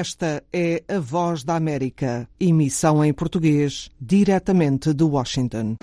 Esta é a Voz da América, emissão em português, diretamente de Washington.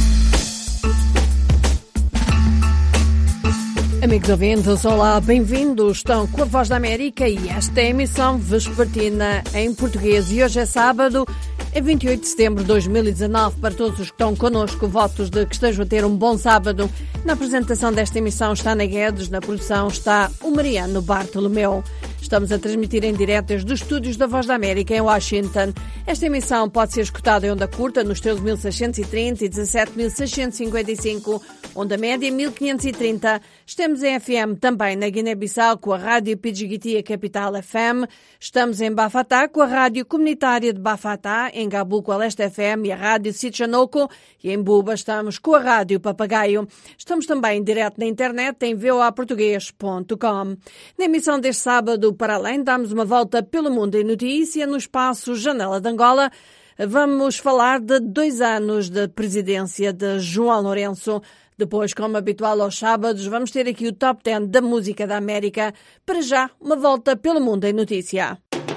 Amigos ouvintes, olá, bem-vindos. Estão com a Voz da América e esta é a emissão vespertina em português. E hoje é sábado, é 28 de setembro de 2019. Para todos os que estão connosco, votos de que estejam a ter um bom sábado. Na apresentação desta emissão está Ana Guedes, na produção está o Mariano Bartolomeu. Estamos a transmitir em direto desde os estúdios da Voz da América em Washington. Esta emissão pode ser escutada em onda curta nos 13.630 e 17.655, onda média 1.530. Estamos em FM também na Guiné-Bissau com a Rádio Pidjigiti Capital FM. Estamos em Bafatá com a Rádio Comunitária de Bafatá, em Gabu com a Leste FM e a Rádio Sichanoko, e em Buba estamos com a Rádio Papagaio. Estamos também em direto na internet em voaportugues.com. Na emissão deste sábado, para além, damos uma volta pelo mundo em notícia no espaço Janela de Angola. Vamos falar de 2 anos de presidência de João Lourenço. Depois, como habitual aos sábados, vamos ter aqui o Top 10 da música da América. Para já, uma volta pelo mundo em notícia.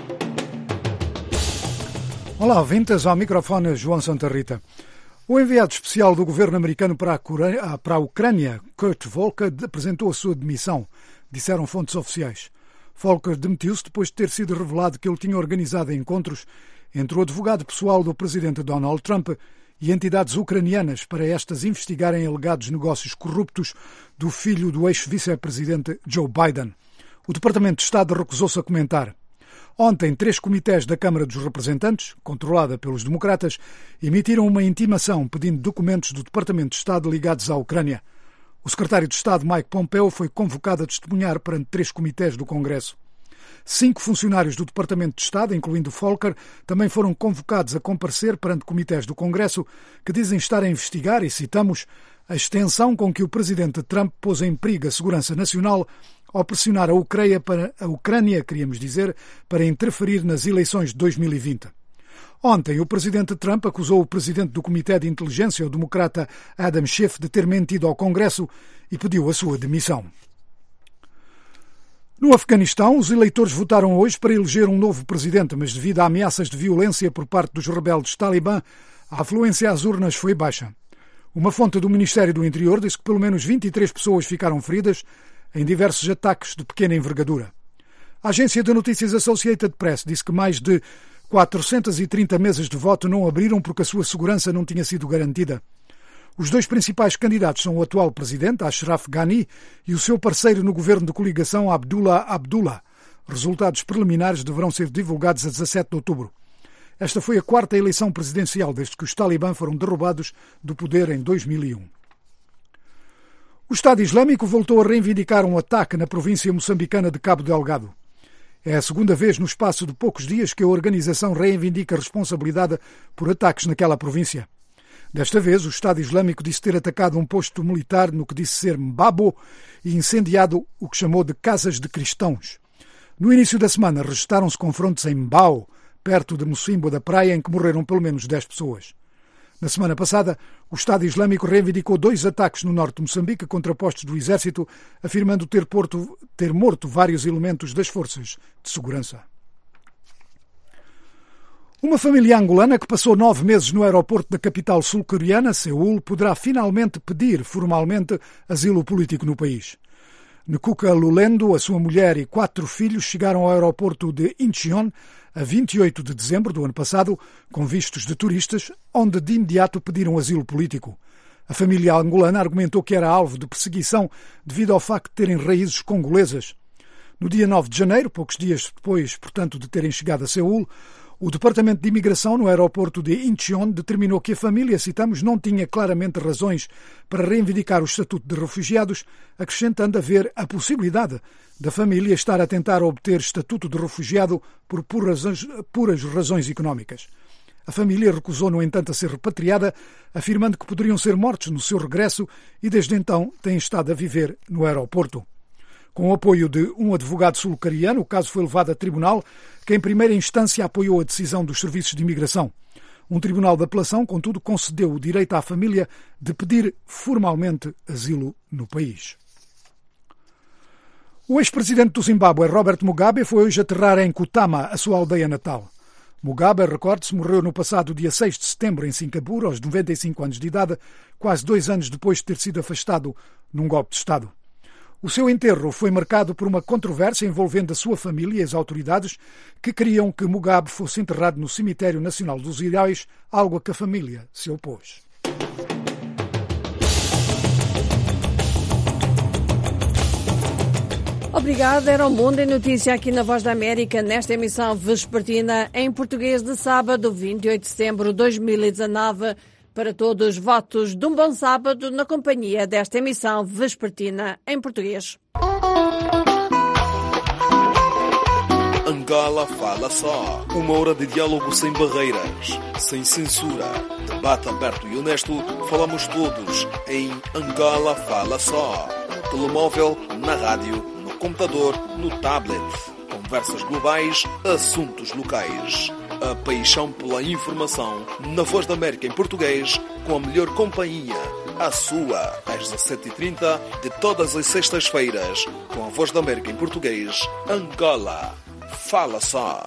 Olá, ouvintes, ao microfone João Santa Rita. O enviado especial do governo americano para a Ucrânia, Kurt Volker, apresentou a sua demissão, disseram fontes oficiais. Volker demitiu-se depois de ter sido revelado que ele tinha organizado encontros entre o advogado pessoal do presidente Donald Trump e entidades ucranianas para estas investigarem alegados negócios corruptos do filho do ex-vice-presidente Joe Biden. O Departamento de Estado recusou-se a comentar. Ontem, 3 comitês da Câmara dos Representantes, controlada pelos democratas, emitiram uma intimação pedindo documentos do Departamento de Estado ligados à Ucrânia. O secretário de Estado, Mike Pompeo, foi convocado a testemunhar perante 3 comitês do Congresso. 5 funcionários do Departamento de Estado, incluindo Volker, também foram convocados a comparecer perante comitês do Congresso que dizem estar a investigar, e citamos, a extensão com que o presidente Trump pôs em perigo a segurança nacional ao pressionar a Ucrânia, queríamos dizer, para interferir nas eleições de 2020. Ontem, o presidente Trump acusou o presidente do Comitê de Inteligência, o democrata Adam Schiff, de ter mentido ao Congresso e pediu a sua demissão. No Afeganistão, os eleitores votaram hoje para eleger um novo presidente, mas devido a ameaças de violência por parte dos rebeldes Talibã, a afluência às urnas foi baixa. Uma fonte do Ministério do Interior disse que pelo menos 23 pessoas ficaram feridas em diversos ataques de pequena envergadura. A agência de notícias Associated Press disse que mais de 430 mesas de voto não abriram porque a sua segurança não tinha sido garantida. Os 2 principais candidatos são o atual presidente, Ashraf Ghani, e o seu parceiro no governo de coligação, Abdullah Abdullah. Resultados preliminares deverão ser divulgados a 17 de outubro. Esta foi a 4ª eleição presidencial desde que os Talibã foram derrubados do poder em 2001. O Estado Islâmico voltou a reivindicar um ataque na província moçambicana de Cabo Delgado. É a 2ª vez no espaço de poucos dias que a organização reivindica a responsabilidade por ataques naquela província. Desta vez, o Estado Islâmico disse ter atacado um posto militar no que disse ser Mbabo e incendiado o que chamou de casas de cristãos. No início da semana, registaram-se confrontos em Mbao, perto de Mocimboa da Praia, em que morreram pelo menos 10 pessoas. Na semana passada, o Estado Islâmico reivindicou 2 ataques no norte de Moçambique contra postos do exército, afirmando ter morto vários elementos das forças de segurança. Uma família angolana que passou 9 meses no aeroporto da capital sul-coreana, Seul, poderá finalmente pedir formalmente asilo político no país. Nkuka Lulendo, a sua mulher e 4 filhos chegaram ao aeroporto de Incheon a 28 de dezembro do ano passado, com vistos de turistas, onde de imediato pediram asilo político. A família angolana argumentou que era alvo de perseguição devido ao facto de terem raízes congolesas. No dia 9 de janeiro, poucos dias depois, portanto, de terem chegado a Seul, o Departamento de Imigração no aeroporto de Incheon determinou que a família, citamos, não tinha claramente razões para reivindicar o estatuto de refugiados, acrescentando haver a possibilidade da família estar a tentar obter estatuto de refugiado por puras razões económicas. A família recusou, no entanto, a ser repatriada, afirmando que poderiam ser mortos no seu regresso e, desde então, têm estado a viver no aeroporto. Com o apoio de um advogado sul-coreano, o caso foi levado a tribunal, que em primeira instância apoiou a decisão dos serviços de imigração. Um tribunal de apelação, contudo, concedeu o direito à família de pedir formalmente asilo no país. O ex-presidente do Zimbábue, Robert Mugabe, foi hoje aterrar em Kutama, a sua aldeia natal. Mugabe, recorde-se, morreu no passado dia 6 de setembro em Singapura, aos 95 anos de idade, quase 2 anos depois de ter sido afastado num golpe de Estado. O seu enterro foi marcado por uma controvérsia envolvendo a sua família e as autoridades que queriam que Mugabe fosse enterrado no Cemitério Nacional dos Heróis, algo a que a família se opôs. Obrigada, era o Mundo em Notícia aqui na Voz da América, nesta emissão vespertina em português de sábado, 28 de setembro de 2019. Para todos, votos de um bom sábado na companhia desta emissão vespertina em português. Angola Fala Só. 1 hora de diálogo sem barreiras, sem censura. Debate aberto e honesto. Falamos todos em Angola Fala Só. No telemóvel, na rádio, no computador, no tablet. Conversas globais, assuntos locais. A paixão pela informação na Voz da América em português, com a melhor companhia, a sua, às 17h30 de todas as sextas-feiras, com a Voz da América em português, Angola Fala Só.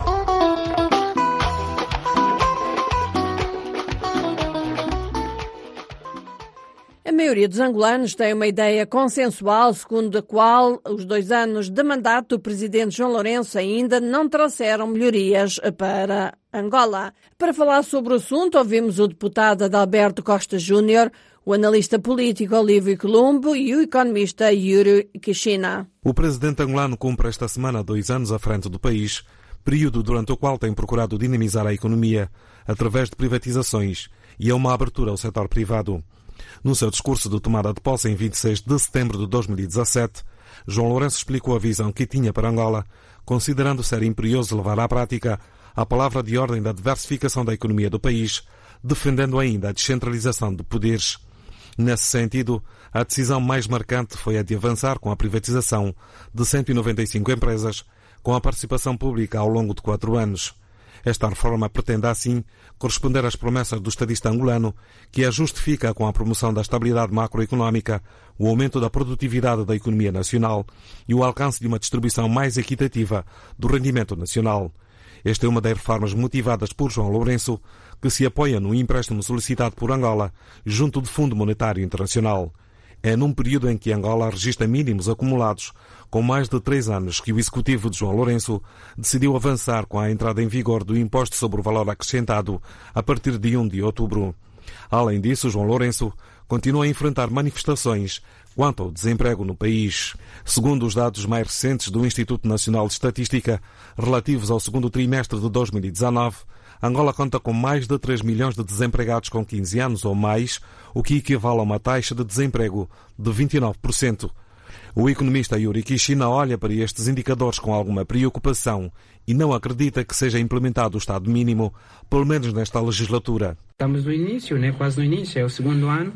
A maioria dos angolanos tem uma ideia consensual segundo a qual os 2 anos de mandato do presidente João Lourenço ainda não trouxeram melhorias para Angola. Para falar sobre o assunto, ouvimos o deputado Adalberto Costa Júnior, o analista político Olívio Colombo e o economista Yuri Kishina. O presidente angolano cumpre esta semana 2 anos à frente do país, período durante o qual tem procurado dinamizar a economia através de privatizações e a uma abertura ao setor privado. No seu discurso de tomada de posse em 26 de setembro de 2017, João Lourenço explicou a visão que tinha para Angola, considerando ser imperioso levar à prática a palavra de ordem da diversificação da economia do país, defendendo ainda a descentralização de poderes. Nesse sentido, a decisão mais marcante foi a de avançar com a privatização de 195 empresas, com a participação pública ao longo de 4 anos. Esta reforma pretende, assim, corresponder às promessas do estadista angolano, que a justifica com a promoção da estabilidade macroeconómica, o aumento da produtividade da economia nacional e o alcance de uma distribuição mais equitativa do rendimento nacional. Esta é uma das reformas motivadas por João Lourenço, que se apoia no empréstimo solicitado por Angola junto do Fundo Monetário Internacional. É num período em que Angola registra mínimos acumulados, com mais de 3 anos que o executivo de João Lourenço decidiu avançar com a entrada em vigor do Imposto sobre o Valor Acrescentado a partir de 1 de outubro. Além disso, João Lourenço continua a enfrentar manifestações quanto ao desemprego no país. Segundo os dados mais recentes do Instituto Nacional de Estatística, relativos ao segundo trimestre de 2019, Angola conta com mais de 3 milhões de desempregados com 15 anos ou mais, o que equivale a uma taxa de desemprego de 29%. O economista Yuri Kishina olha para estes indicadores com alguma preocupação e não acredita que seja implementado o Estado mínimo, pelo menos nesta legislatura. Estamos no início, quase no início, é o 2º ano,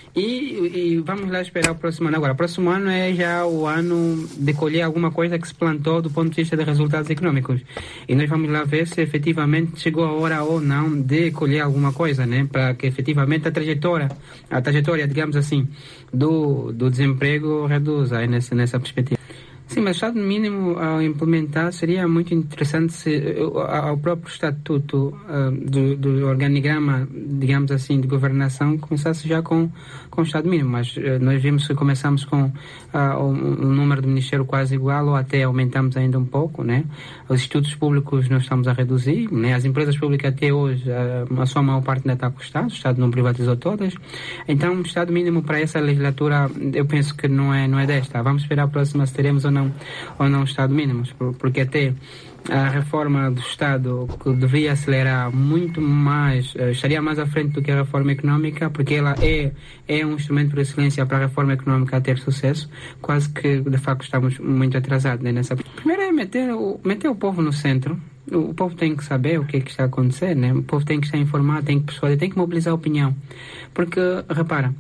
e vamos lá esperar o próximo ano. Agora, o próximo ano é já o ano de colher alguma coisa que se plantou do ponto de vista de resultados econômicos. E nós vamos lá ver se efetivamente chegou a hora ou não de colher alguma coisa, para que efetivamente a trajetória, digamos assim, do desemprego reduza nessa perspectiva. Sim, mas o Estado mínimo, ao implementar, seria muito interessante se ao próprio estatuto do organigrama, digamos assim, de governação, começasse já com o Estado mínimo. Mas nós vimos que começamos com o número do Ministério quase igual, ou até aumentamos ainda um pouco, Os institutos públicos nós estamos a reduzir, As empresas públicas até hoje, a sua maior parte ainda está com o Estado não privatizou todas. Então, o Estado mínimo para essa legislatura, eu penso que não é desta. Vamos esperar a próxima se teremos ou não Estado mínimo, porque até a reforma do Estado, que devia acelerar muito mais, estaria mais à frente do que a reforma económica, porque ela é um instrumento por excelência para a reforma económica ter sucesso. Quase que, de facto, estamos muito atrasados nessa. Primeiro é meter o povo no centro. O povo tem que saber o que está a acontecer, O povo tem que estar informado, tem que persuadir, tem que mobilizar a opinião. Porque, repara,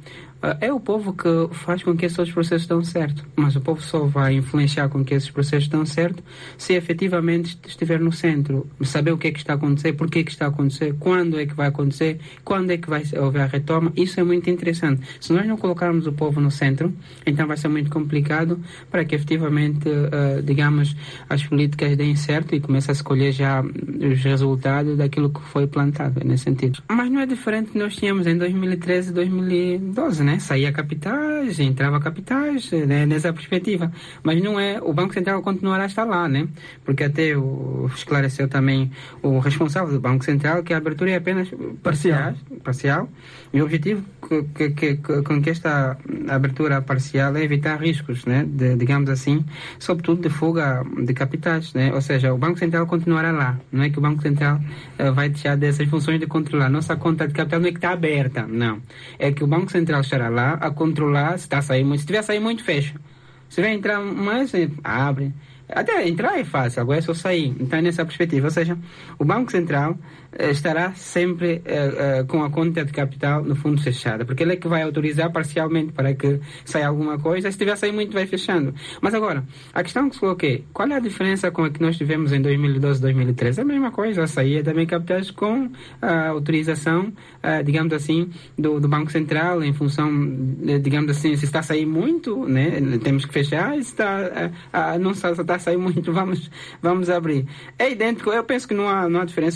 É o povo que faz com que esses outros processos dão certo, mas o povo só vai influenciar com que esses processos dão certo se efetivamente estiver no centro, saber o que é que está a acontecer, por que é que está a acontecer, quando é que vai acontecer, quando é que vai haver a retoma. Isso é muito interessante. Se nós não colocarmos o povo no centro, então vai ser muito complicado para que efetivamente, digamos, as políticas deem certo e comece a escolher já os resultados daquilo que foi plantado, nesse sentido. Mas não é diferente que nós tínhamos em 2013 e 2012, né? Saía capitais, entrava capitais, né? Nessa perspectiva. Mas não é, o Banco Central continuará a estar lá, né? Porque até esclareceu também o responsável do Banco Central que a abertura é apenas parcial. E o objetivo com que esta abertura parcial é evitar riscos, né? Digamos assim, sobretudo de fuga de capitais, né? Ou seja, o Banco Central continuará lá. Não é que o Banco Central vai deixar dessas funções de controlar. Nossa conta de capital não é que está aberta, não. É que o Banco Central estará lá a controlar se está a sair muito. Se tiver a sair muito, fecha. Se vai entrar mais, abre. Até entrar é fácil, agora é só sair. Então é nessa perspectiva. Ou seja, o Banco Central estará sempre com a conta de capital no fundo fechada, porque ele é que vai autorizar parcialmente para que saia alguma coisa. Se tiver a sair muito, vai fechando. Mas agora, a questão que se coloquei, qual é a diferença com a que nós tivemos em 2012 e 2013? É a mesma coisa, saía também capitais com a autorização, digamos assim, do Banco Central, em função, digamos assim, se está a sair muito, né, temos que fechar, se está, não está a sair muito, vamos abrir. É idêntico, eu penso que não há diferença.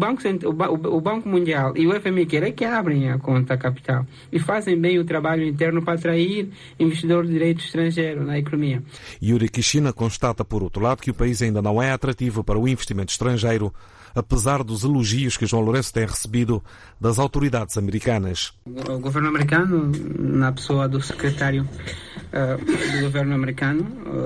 O Banco Mundial e o FMI é que abrem a conta capital e fazem bem o trabalho interno para atrair investidor de direito estrangeiro na economia. Yuri Kishina constata, por outro lado, que o país ainda não é atrativo para o investimento estrangeiro, apesar dos elogios que João Lourenço tem recebido das autoridades americanas. O governo americano, na pessoa do secretário do governo americano,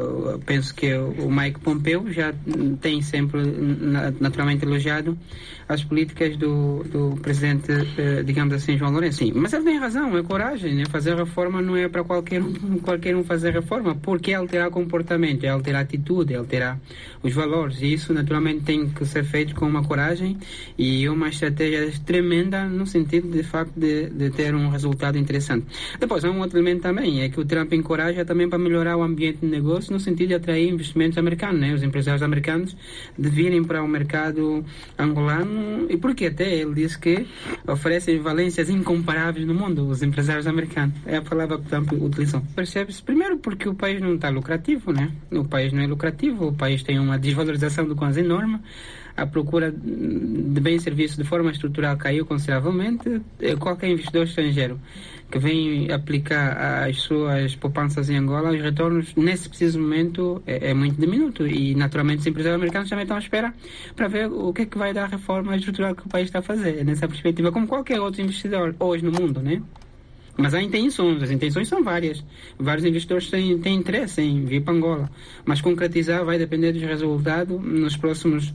penso que o Mike Pompeo já tem sempre naturalmente elogiado as políticas do presidente, digamos assim, João Lourenço. Sim, mas ele tem razão, é coragem, né? Fazer reforma não é para qualquer um fazer reforma, porque é alterar comportamento, é alterar atitude, é alterar os valores, e isso naturalmente tem que ser feito com uma coragem e uma estratégia tremenda no sentido, de facto, de ter um resultado interessante. Depois, há um outro elemento também, é que o Trump encoraja também para melhorar o ambiente de negócio no sentido de atrair investimentos americanos, né? Os empresários americanos de virem para o mercado angolano, e porque até ele diz que oferecem valências incomparáveis no mundo, os empresários americanos. É a palavra que o Trump utilizou. Percebe-se, primeiro, porque o país não está lucrativo, né? O país não é lucrativo, o país tem uma desvalorização do quase enorme, a procura de bens e serviços de forma estrutural caiu consideravelmente. Qualquer investidor estrangeiro que vem aplicar as suas poupanças em Angola, os retornos nesse preciso momento é muito diminuto, e naturalmente os empresários americanos também estão à espera para ver o que é que vai dar a reforma estrutural que o país está a fazer, nessa perspectiva, como qualquer outro investidor hoje no mundo, né? Mas há intenções, as intenções são várias. Vários investidores têm interesse em vir para Angola, mas concretizar vai depender dos resultados nos próximos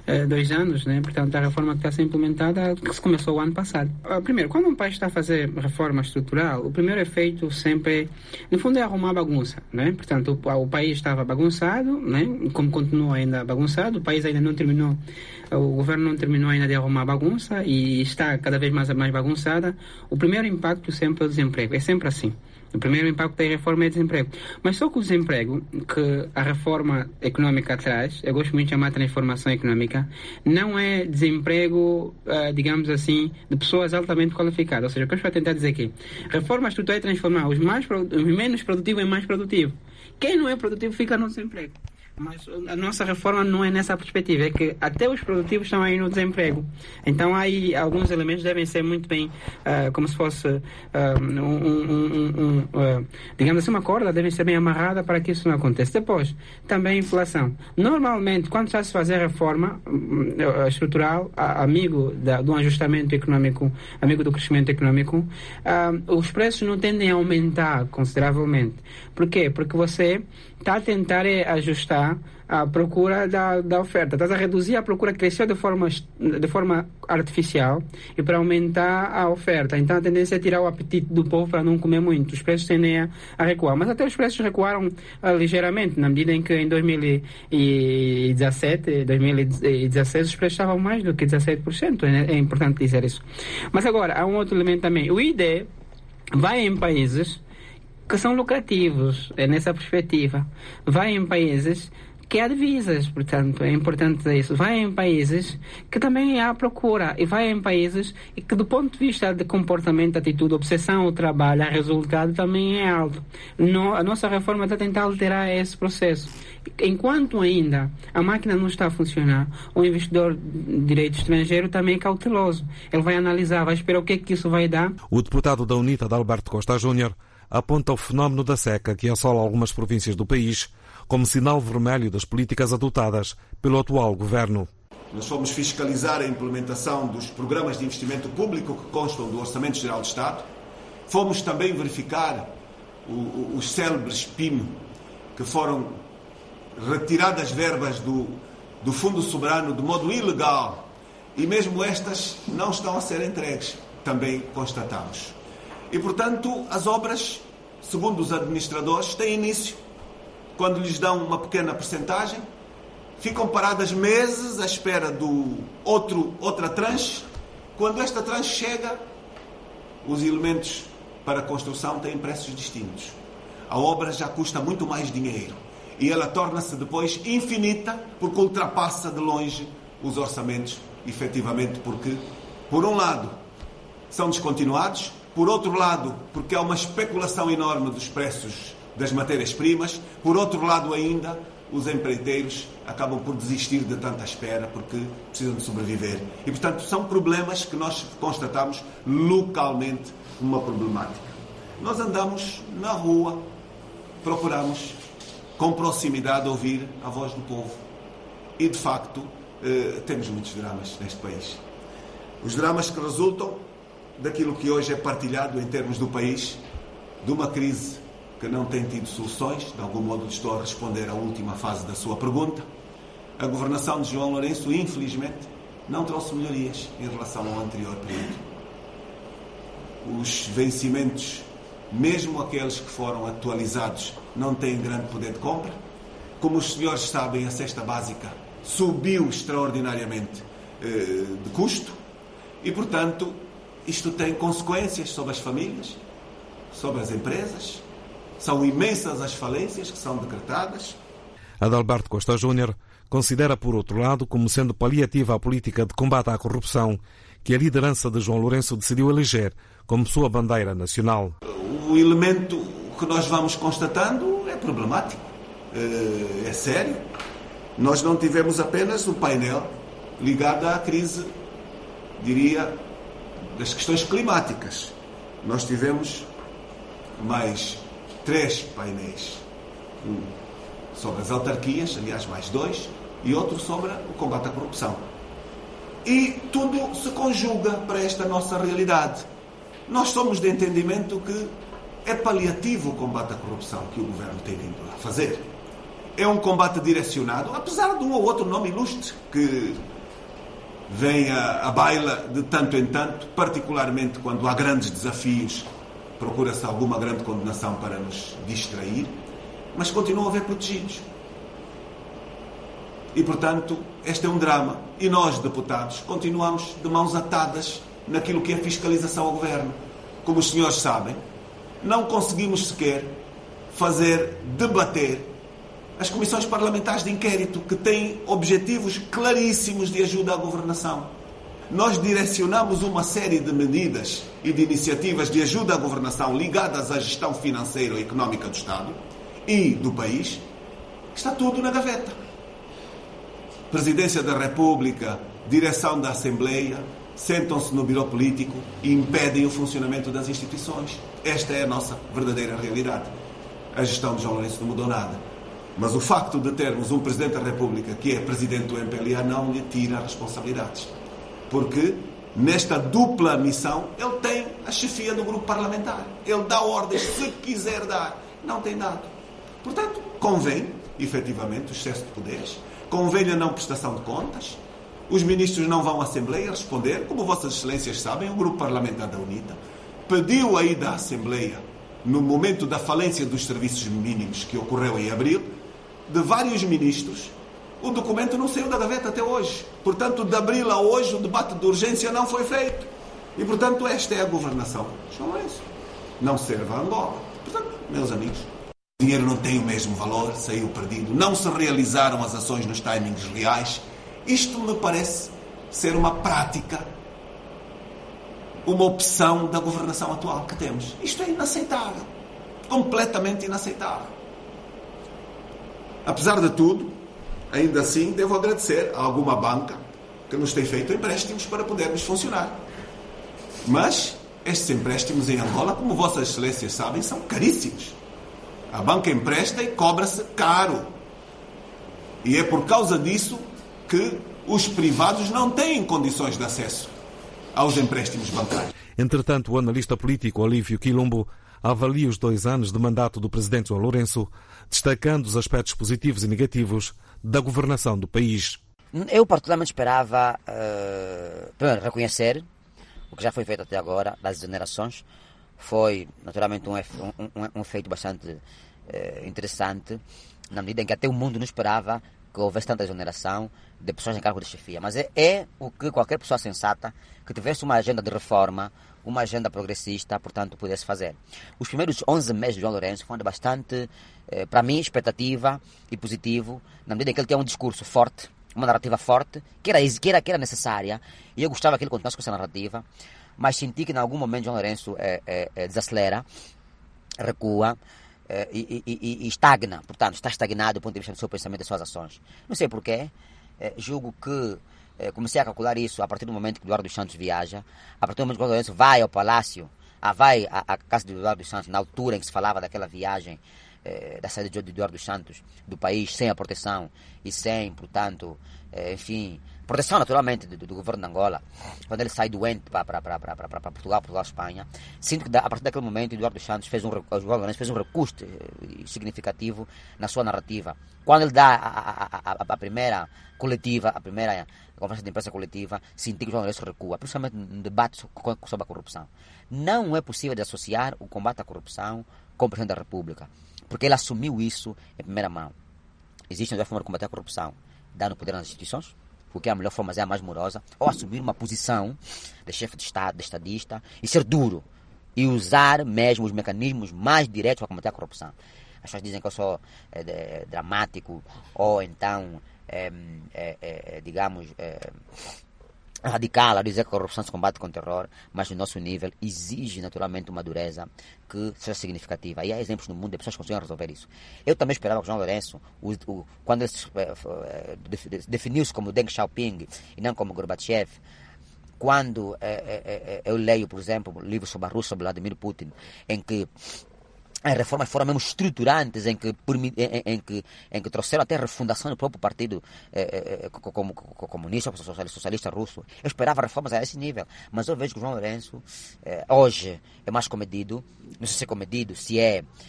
2 anos, né? Portanto, a reforma que está a ser implementada, que se começou o ano passado. Primeiro, quando um país está a fazer reforma estrutural, o primeiro efeito sempre, no fundo, é arrumar a bagunça, né? Portanto, o país estava bagunçado, né? Como continua ainda bagunçado, o país ainda não terminou, o governo não terminou ainda de arrumar a bagunça e está cada vez mais bagunçada. O primeiro impacto sempre é o desemprego, é sempre assim. O primeiro impacto da reforma é desemprego. Mas só que o desemprego que a reforma económica traz, eu gosto muito de chamar de transformação económica, não é desemprego, digamos assim, de pessoas altamente qualificadas. Ou seja, o que eu estou a tentar dizer aqui, reforma estrutural é transformar os menos produtivos em mais produtivos. Quem não é produtivo fica no desemprego. Mas a nossa reforma não é nessa perspectiva, é que até os produtivos estão aí no desemprego. Então aí alguns elementos devem ser muito bem, como se fosse digamos assim, uma corda, devem ser bem amarrada para que isso não aconteça. Depois, também a inflação. Normalmente, quando já se faz a reforma estrutural, amigo do ajustamento econômico, amigo do crescimento econômico, os preços não tendem a aumentar consideravelmente. Por quê? Porque você está a tentar ajustar a procura da oferta. Estás a reduzir a procura que cresceu de forma artificial e para aumentar a oferta. Então a tendência é tirar o apetite do povo para não comer muito. Os preços tendem a recuar. Mas até os preços recuaram ligeiramente, na medida em que em 2017, 2016 os preços estavam mais do que 17%. É importante dizer isso. Mas agora, há um outro elemento também. O ID vai em países que são lucrativos, nessa perspectiva. Vai em países que há divisas, portanto, é importante dizer isso. Vai em países que também há procura, e vai em países que, do ponto de vista de comportamento, atitude, obsessão ao trabalho, a resultado também é alto. A nossa reforma está a tentar alterar esse processo. Enquanto ainda a máquina não está a funcionar, o investidor de direito estrangeiro também é cauteloso. Ele vai analisar, vai esperar o que é que isso vai dar. O deputado da UNITA, Adalberto Costa Júnior, aponta o fenómeno da seca que assola algumas províncias do país como sinal vermelho das políticas adotadas pelo atual governo. Nós fomos fiscalizar a implementação dos programas de investimento público que constam do Orçamento Geral do Estado. Fomos também verificar os célebres PIM, que foram retiradas verbas do Fundo Soberano de modo ilegal, e mesmo estas não estão a ser entregues, também constatamos. E, portanto, as obras, segundo os administradores, têm início. Quando lhes dão uma pequena percentagem, ficam paradas meses à espera do outra tranche. Quando esta tranche chega, os elementos para a construção têm preços distintos. A obra já custa muito mais dinheiro e ela torna-se depois infinita, porque ultrapassa de longe os orçamentos, efetivamente, porque, por um lado, são descontinuados, por outro lado, porque há uma especulação enorme dos preços das matérias-primas, por outro lado ainda, os empreiteiros acabam por desistir de tanta espera porque precisam de sobreviver. E, portanto, são problemas que nós constatamos localmente uma problemática. Nós andamos na rua, procuramos com proximidade ouvir a voz do povo. E, de facto, temos muitos dramas neste país. Os dramas que resultam daquilo que hoje é partilhado em termos do país, de uma crise que não tem tido soluções. De algum modo estou a responder à última fase da sua pergunta. A governação de João Lourenço, infelizmente, não trouxe melhorias em relação ao anterior período. Os vencimentos, mesmo aqueles que foram atualizados, não têm grande poder de compra. Como os senhores sabem, a cesta básica subiu extraordinariamente de custo e, portanto, isto tem consequências sobre as famílias, sobre as empresas. São imensas as falências que são decretadas. Adalberto Costa Júnior considera, por outro lado, como sendo paliativa a política de combate à corrupção que a liderança de João Lourenço decidiu eleger como sua bandeira nacional. O elemento que nós vamos constatando é problemático, é sério. Nós não tivemos apenas um painel ligado à crise, diria, das questões climáticas. Nós tivemos mais 3 painéis. Um sobre as autarquias, aliás, mais 2, e outro sobre o combate à corrupção. E tudo se conjuga para esta nossa realidade. Nós somos de entendimento que é paliativo o combate à corrupção que o Governo tem vindo a fazer. É um combate direcionado, apesar de um ou outro nome ilustre que vem à baila de tanto em tanto, particularmente quando há grandes desafios, procura-se alguma grande condenação para nos distrair, mas continuam a haver protegidos. E, portanto, este é um drama. E nós, deputados, continuamos de mãos atadas naquilo que é fiscalização ao Governo. Como os senhores sabem, não conseguimos sequer debater as comissões parlamentares de inquérito, que têm objetivos claríssimos de ajuda à governação. Nós direcionamos uma série de medidas e de iniciativas de ajuda à governação ligadas à gestão financeira e económica do Estado e do país. Está tudo na gaveta. Presidência da República, direção da Assembleia, sentam-se no birô político e impedem o funcionamento das instituições. Esta é a nossa verdadeira realidade. A gestão de João Lourenço não mudou nada. Mas o facto de termos um Presidente da República que é Presidente do MPLA não lhe tira responsabilidades. Porque nesta dupla missão ele tem a chefia do grupo parlamentar. Ele dá ordens se quiser dar. Não tem dado. Portanto, convém, efetivamente, o excesso de poderes. Convém a não prestação de contas. Os ministros não vão à Assembleia responder. Como vossas excelências sabem, o grupo parlamentar da UNITA pediu a ida à Assembleia no momento da falência dos serviços mínimos que ocorreu em abril, de vários ministros. O documento não saiu da gaveta até hoje. Portanto, de abril a hoje, o debate de urgência não foi feito. E, portanto, esta é a governação. João Lourenço. não serve a Angola. Portanto, meus amigos, o dinheiro não tem o mesmo valor, saiu perdido, não se realizaram as ações nos timings reais. Isto me parece ser uma prática, uma opção da governação atual que temos. Isto é inaceitável, completamente inaceitável. Apesar de tudo, ainda assim, devo agradecer a alguma banca que nos tem feito empréstimos para podermos funcionar. Mas estes empréstimos em Angola, como Vossas Excelências sabem, são caríssimos. A banca empresta e cobra-se caro. E é por causa disso que os privados não têm condições de acesso aos empréstimos bancários. Entretanto, o analista político Olívio Quilombo avalia os 2 anos de mandato do presidente João Lourenço, destacando os aspectos positivos e negativos da governação do país. Eu particularmente esperava, primeiro, reconhecer o que já foi feito até agora, das exonerações. Foi, naturalmente, um feito bastante interessante, na medida em que até o mundo não esperava que houvesse tanta exoneração de pessoas em cargo de chefia. Mas é o que qualquer pessoa sensata que tivesse uma agenda de reforma, uma agenda progressista, portanto, pudesse fazer. Os primeiros 11 meses de João Lourenço foram de bastante, para mim, expectativa e positivo, na medida em que ele tinha um discurso forte, uma narrativa forte, que era necessária, e eu gostava que ele continuasse com essa narrativa, mas senti que em algum momento João Lourenço desacelera, recua e estagna. Portanto, está estagnado do ponto de vista do seu pensamento e das suas ações. Não sei porquê, julgo que comecei a calcular isso a partir do momento que Eduardo dos Santos viaja, a partir do momento que João Lourenço vai ao palácio, vai à casa de Eduardo dos Santos, na altura em que se falava daquela viagem, da saída de Eduardo dos Santos do país, sem a proteção e sem, portanto, enfim, proteção naturalmente do governo de Angola, quando ele sai doente para Portugal, Espanha. Sinto que a partir daquele momento Eduardo dos Santos fez um recurso significativo na sua narrativa. Quando ele dá a primeira coletiva, a primeira conferência de imprensa coletiva, senti que João Lourenço recua, principalmente no debate sobre a corrupção. Não é possível desassociar o combate à corrupção com o Presidente da República, porque ele assumiu isso em primeira mão. Existe uma forma de combater a corrupção, dando poder nas instituições, porque a melhor forma é a mais morosa, ou assumir uma posição de chefe de Estado, de estadista, e ser duro, e usar mesmo os mecanismos mais diretos para combater a corrupção. As pessoas dizem que eu sou dramático, ou então, digamos, radical a dizer que a corrupção se combate com terror, mas no nosso nível exige naturalmente uma dureza que seja significativa. E há exemplos no mundo de pessoas que conseguem resolver isso. Eu também esperava que João Lourenço, quando ele definiu-se como Deng Xiaoping e não como Gorbachev, quando eu leio, por exemplo, livros sobre a Rússia, sobre Vladimir Putin, em que as reformas foram mesmo estruturantes, em que trouxeram até a refundação do próprio partido comunista, socialista russo. Eu esperava reformas a esse nível, mas eu vejo que o João Lourenço hoje é mais comedido. Não sei se é comedido, se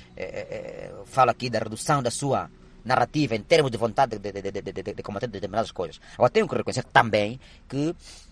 fala aqui da redução da sua narrativa em termos de vontade de combater determinadas coisas. Agora tenho que reconhecer também que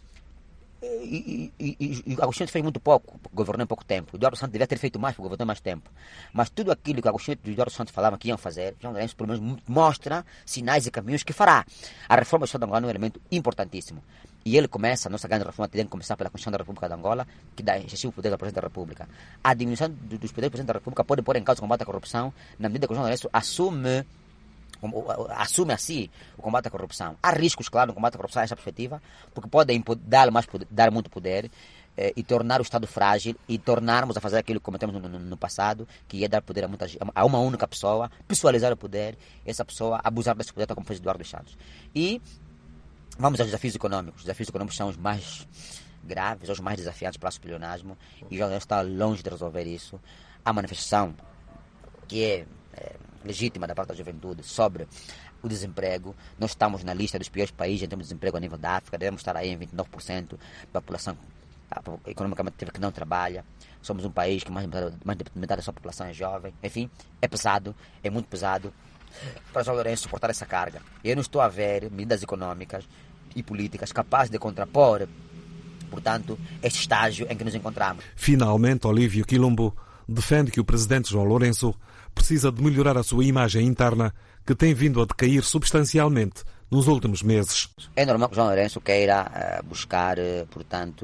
e Agostinho fez muito pouco, governou em pouco tempo. O Eduardo Santos devia ter feito mais, porque governou mais tempo. Mas tudo aquilo que Agostinho e o Eduardo Santos falavam que iam fazer, João Lourenço pelo menos mostra sinais e caminhos que fará. A reforma do Estado de Angola é um elemento importantíssimo. E ele começa, a nossa grande reforma tem que começar pela Constituição da República de Angola, que dá excessivo poder ao Presidente da República. A diminuição dos poderes do Presidente da República pode pôr em causa o combate à corrupção, na medida que o João Lourenço assume assim o combate à corrupção. Há riscos, claro, no combate à corrupção nessa perspectiva, porque podem dar muito poder e tornar o Estado frágil e tornarmos a fazer aquilo que cometemos no passado, que ia dar poder a uma única pessoa, pessoalizar o poder, essa pessoa abusar desse poder, como fez Eduardo dos Santos. E vamos aos desafios econômicos. Os desafios econômicos são os mais graves, os mais desafiantes para o pleonasmo, e o João Lourenço está longe de resolver isso. A manifestação que é legítima da parte da juventude sobre o desemprego. Nós estamos na lista dos piores países em termos de desemprego a nível da África, devemos estar aí em 29% da população economicamente que não trabalha. Somos um país que mais de metade da sua população é jovem. Enfim, é pesado, é muito pesado para João Lourenço suportar essa carga. Eu não estou a ver medidas econômicas e políticas capazes de contrapor, portanto, este estágio em que nos encontramos. Finalmente, Olívio Quilombo defende que o presidente João Lourenço precisa de melhorar a sua imagem interna, que tem vindo a decair substancialmente nos últimos meses. É normal que João Lourenço queira buscar, portanto,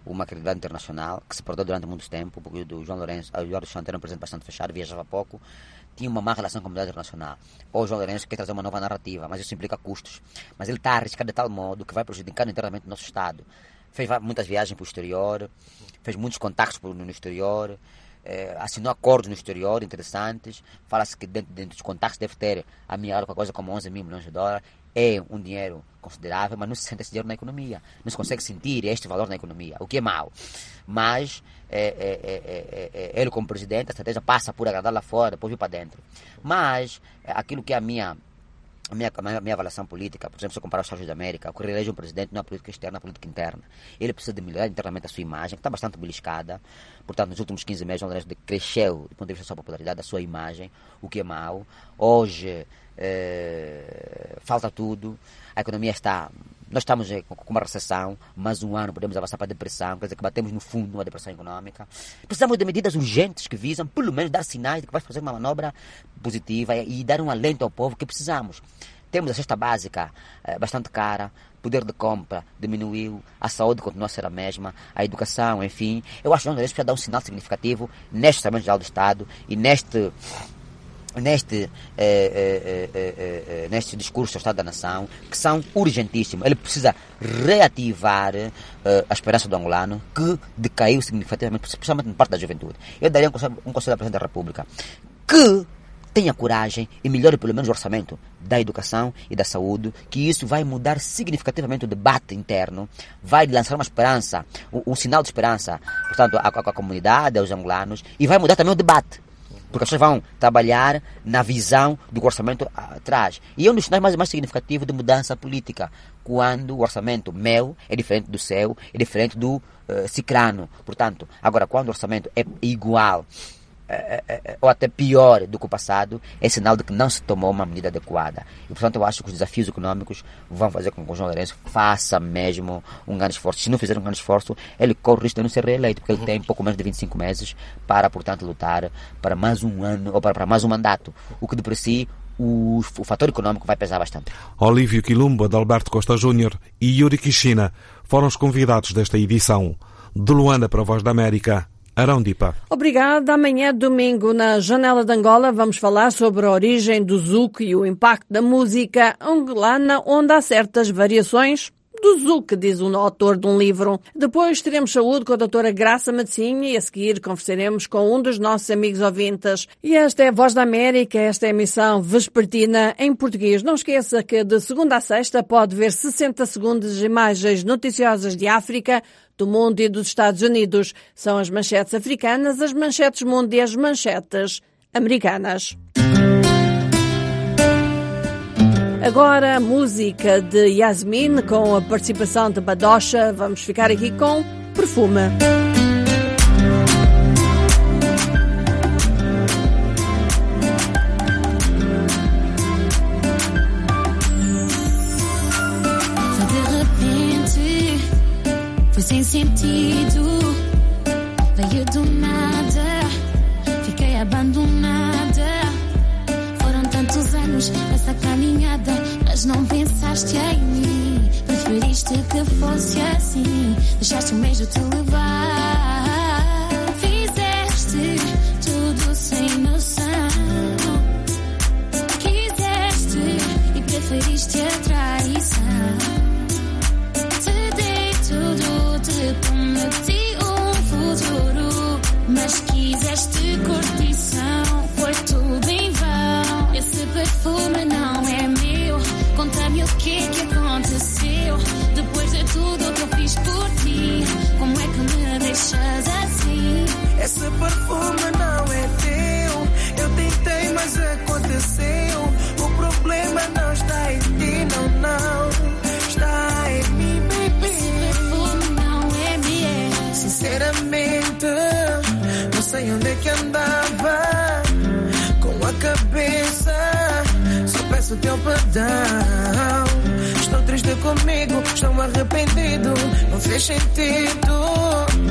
uma credibilidade internacional que se perdeu durante muito tempo, porque o João Lourenço, o Eduardo Santos era um presidente bastante fechado, viajava pouco, tinha uma má relação com a comunidade internacional. Ou o João Lourenço quer trazer uma nova narrativa, mas isso implica custos. Mas ele está a arriscar de tal modo que vai prejudicar internamente o nosso Estado. Fez muitas viagens para o exterior, fez muitos contactos no exterior, assinou acordos no exterior interessantes. Fala-se que dentro dos contactos deve ter ameaçado com a coisa como 11 mil milhões de dólares. É um dinheiro considerável, mas não se sente esse dinheiro na economia. Não se consegue sentir este valor na economia, o que é mau. Mas ele como presidente, a estratégia passa por agradar lá fora, depois vir para dentro. Mas aquilo que é a minha avaliação política, por exemplo, se eu comparar os Estados Unidos da América, o que elege um presidente não é a política externa, é a política interna. Ele precisa de melhorar internamente a sua imagem, que está bastante beliscada. Portanto, nos últimos 15 meses, o João Lourenço cresceu do ponto de vista da sua popularidade, da sua imagem, o que é mau. Hoje, falta tudo. A economia está... Nós estamos com uma recessão, mais um ano podemos avançar para a depressão, quer dizer que batemos no fundo numa depressão econômica. Precisamos de medidas urgentes que visam, pelo menos, dar sinais de que vai fazer uma manobra positiva e dar um alento ao povo que precisamos. Temos a cesta básica bastante cara, poder de compra diminuiu, a saúde continua a ser a mesma, a educação, enfim. Eu acho que nós precisamos dar um sinal significativo neste Orçamento Geral do Estado e neste discurso do Estado da Nação, que são urgentíssimos. Ele precisa reativar a esperança do angolano, que decaiu significativamente, especialmente na parte da juventude. Eu daria um conselho ao Presidente da República que tenha coragem e melhore pelo menos o orçamento da educação e da saúde, que isso vai mudar significativamente o debate interno, vai lançar uma esperança, um sinal de esperança, portanto, à comunidade, aos angolanos, e vai mudar também o debate. Porque as pessoas vão trabalhar na visão do que o orçamento traz. E é um dos sinais mais significativos de mudança política. Quando o orçamento meu é diferente do seu, é diferente do cicrano. Portanto, agora, quando o orçamento é igual ou até pior do que o passado, é sinal de que não se tomou uma medida adequada. E, portanto, eu acho que os desafios econômicos vão fazer com que o João Lourenço faça mesmo um grande esforço. Se não fizer um grande esforço, ele corre o risco de não ser reeleito, porque ele tem pouco menos de 25 meses para, portanto, lutar para mais um ano ou para mais um mandato, o que de por si o fator econômico vai pesar bastante. Olívio Quilumbo, Adalberto Costa Júnior e Yuri Kishina foram os convidados desta edição. De Luanda para a Voz da América, Arão Dipa. Obrigada. Amanhã, domingo, na Janela de Angola, vamos falar sobre a origem do zouk e o impacto da música angolana, onde há certas variações do zouk, diz o autor de um livro. Depois teremos saúde com a doutora Graça Medicinha e a seguir conversaremos com um dos nossos amigos ouvintes. E esta é a Voz da América, esta é a emissão vespertina em português. Não esqueça que de segunda a sexta pode ver 60 segundos de imagens noticiosas de África, do mundo e dos Estados Unidos. São as manchetes africanas, as manchetes mundo e as manchetes americanas. Agora, música de Yasmin com a participação de Badocha. Vamos ficar aqui com Perfume. Foi sem sentido, veio do nada, fiquei abandonada. Foram tantos anos nessa caminhada, mas não pensaste em mim. Preferiste que fosse assim, deixaste o mesmo te levar. Fizeste tudo sem noção, quiseste e preferiste a traição. Te prometi um futuro, mas quiseste curtição, foi tudo em vão. Esse perfume não é meu, conta-me o que aconteceu. Depois de tudo que eu fiz por ti, como é que me deixas assim? Esse perfume não é teu, eu tentei mas aconteceu. O problema não está em ti, não, está em mim, baby. Sinceramente, não sei onde é que andava com a cabeça, só peço teu perdão. Estou triste comigo, estou arrependido, não fez sentido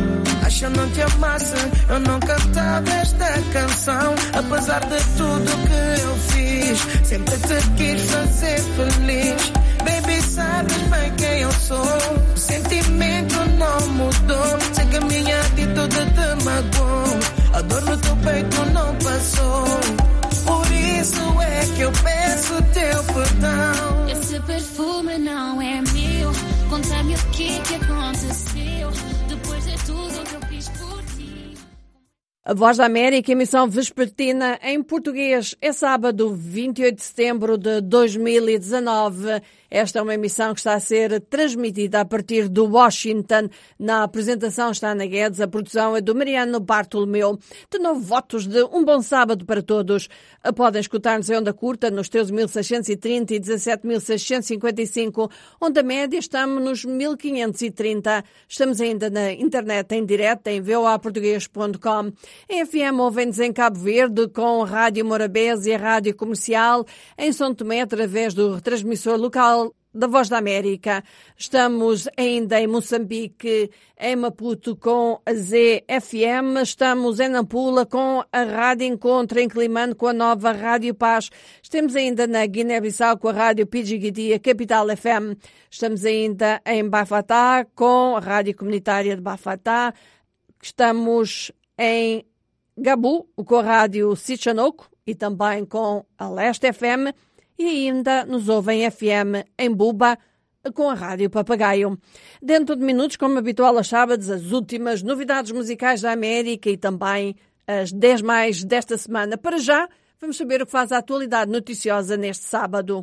Mas se eu não te amasse, eu não cantava esta canção. Apesar de tudo que eu fiz, sempre te quis fazer feliz. Baby, sabes bem quem eu sou. O sentimento não mudou. Sei que a minha atitude te magoou. A dor no teu peito não passou. Por isso é que eu peço teu perdão. Esse perfume não é meu. Conta-me o que aconteceu depois de tudo que eu fiz por ti. A Voz da América, emissão vespertina em português. É sábado, 28 de setembro de 2019. Esta é uma emissão que está a ser transmitida a partir de Washington. Na apresentação está Ana Guedes, a produção é do Mariano Bartolomeu. De novo, votos de um bom sábado para todos. Podem escutar-nos em onda curta nos 13.630 e 17.655. Onda média estamos nos 1.530. Estamos ainda na internet em direto em voaportugues.com. Em FM ouvem-nos em Cabo Verde com Rádio Morabeza e a Rádio Comercial. Em São Tomé através do retransmissor local da Voz da América. Estamos ainda em Moçambique, em Maputo com a ZFM. Estamos em Nampula com a Rádio Encontro, em Climane com a nova Rádio Paz. Estamos ainda na Guiné-Bissau com a Rádio Pidgiguidi, a Capital FM. Estamos ainda em Bafatá com a Rádio Comunitária de Bafatá. Estamos em Gabu com a Rádio Sichanoko e também com a Leste FM. E ainda nos ouvem FM em Buba com a Rádio Papagaio. Dentro de minutos, como habitual aos sábados, as últimas novidades musicais da América e também as 10 mais desta semana. Para já, vamos saber o que faz a atualidade noticiosa neste sábado.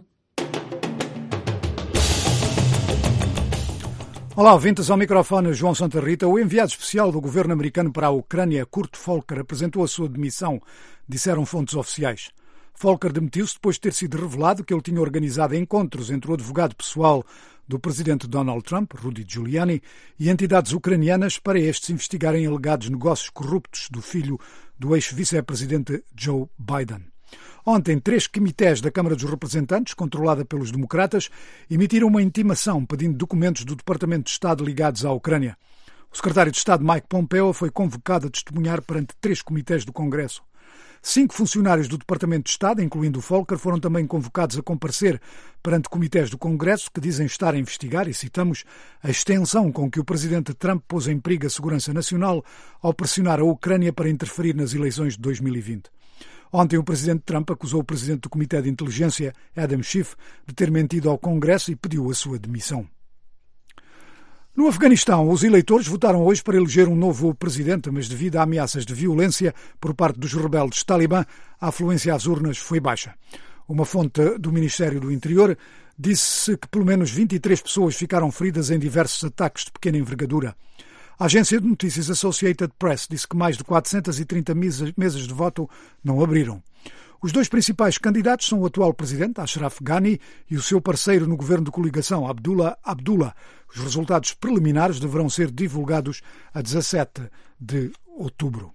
Olá, ouvintes, ao microfone João Santa Rita. O enviado especial do governo americano para a Ucrânia, Kurt Volker, apresentou a sua demissão, disseram fontes oficiais. Volker demitiu-se depois de ter sido revelado que ele tinha organizado encontros entre o advogado pessoal do presidente Donald Trump, Rudy Giuliani, e entidades ucranianas para estes investigarem alegados negócios corruptos do filho do ex-vice-presidente Joe Biden. Ontem, 3 comitês da Câmara dos Representantes, controlada pelos democratas, emitiram uma intimação pedindo documentos do Departamento de Estado ligados à Ucrânia. O secretário de Estado Mike Pompeo foi convocado a testemunhar perante 3 comitês do Congresso. 5 funcionários do Departamento de Estado, incluindo o Volker, foram também convocados a comparecer perante comitês do Congresso que dizem estar a investigar, e citamos, a extensão com que o presidente Trump pôs em perigo a segurança nacional ao pressionar a Ucrânia para interferir nas eleições de 2020. Ontem o presidente Trump acusou o presidente do Comitê de Inteligência, Adam Schiff, de ter mentido ao Congresso e pediu a sua demissão. No Afeganistão, os eleitores votaram hoje para eleger um novo presidente, mas devido a ameaças de violência por parte dos rebeldes Talibã, a afluência às urnas foi baixa. Uma fonte do Ministério do Interior disse que pelo menos 23 pessoas ficaram feridas em diversos ataques de pequena envergadura. A agência de notícias Associated Press disse que mais de 430 mesas de voto não abriram. Os 2 principais candidatos são o atual presidente, Ashraf Ghani, e o seu parceiro no governo de coligação, Abdullah Abdullah. Os resultados preliminares deverão ser divulgados a 17 de outubro.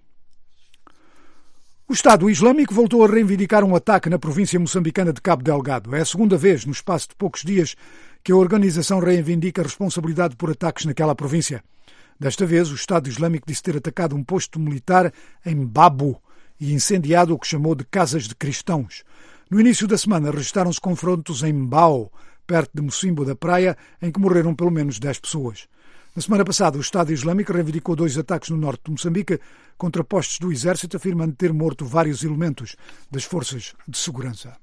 O Estado Islâmico voltou a reivindicar um ataque na província moçambicana de Cabo Delgado. É a segunda vez, no espaço de poucos dias, que a organização reivindica a responsabilidade por ataques naquela província. Desta vez, o Estado Islâmico disse ter atacado um posto militar em Babu e incendiado o que chamou de casas de cristãos. No início da semana registaram-se confrontos em Mbao, perto de Mocimbo da Praia, em que morreram pelo menos 10 pessoas. Na semana passada, o Estado Islâmico reivindicou 2 ataques no norte de Moçambique contra postos do exército, afirmando ter morto vários elementos das forças de segurança.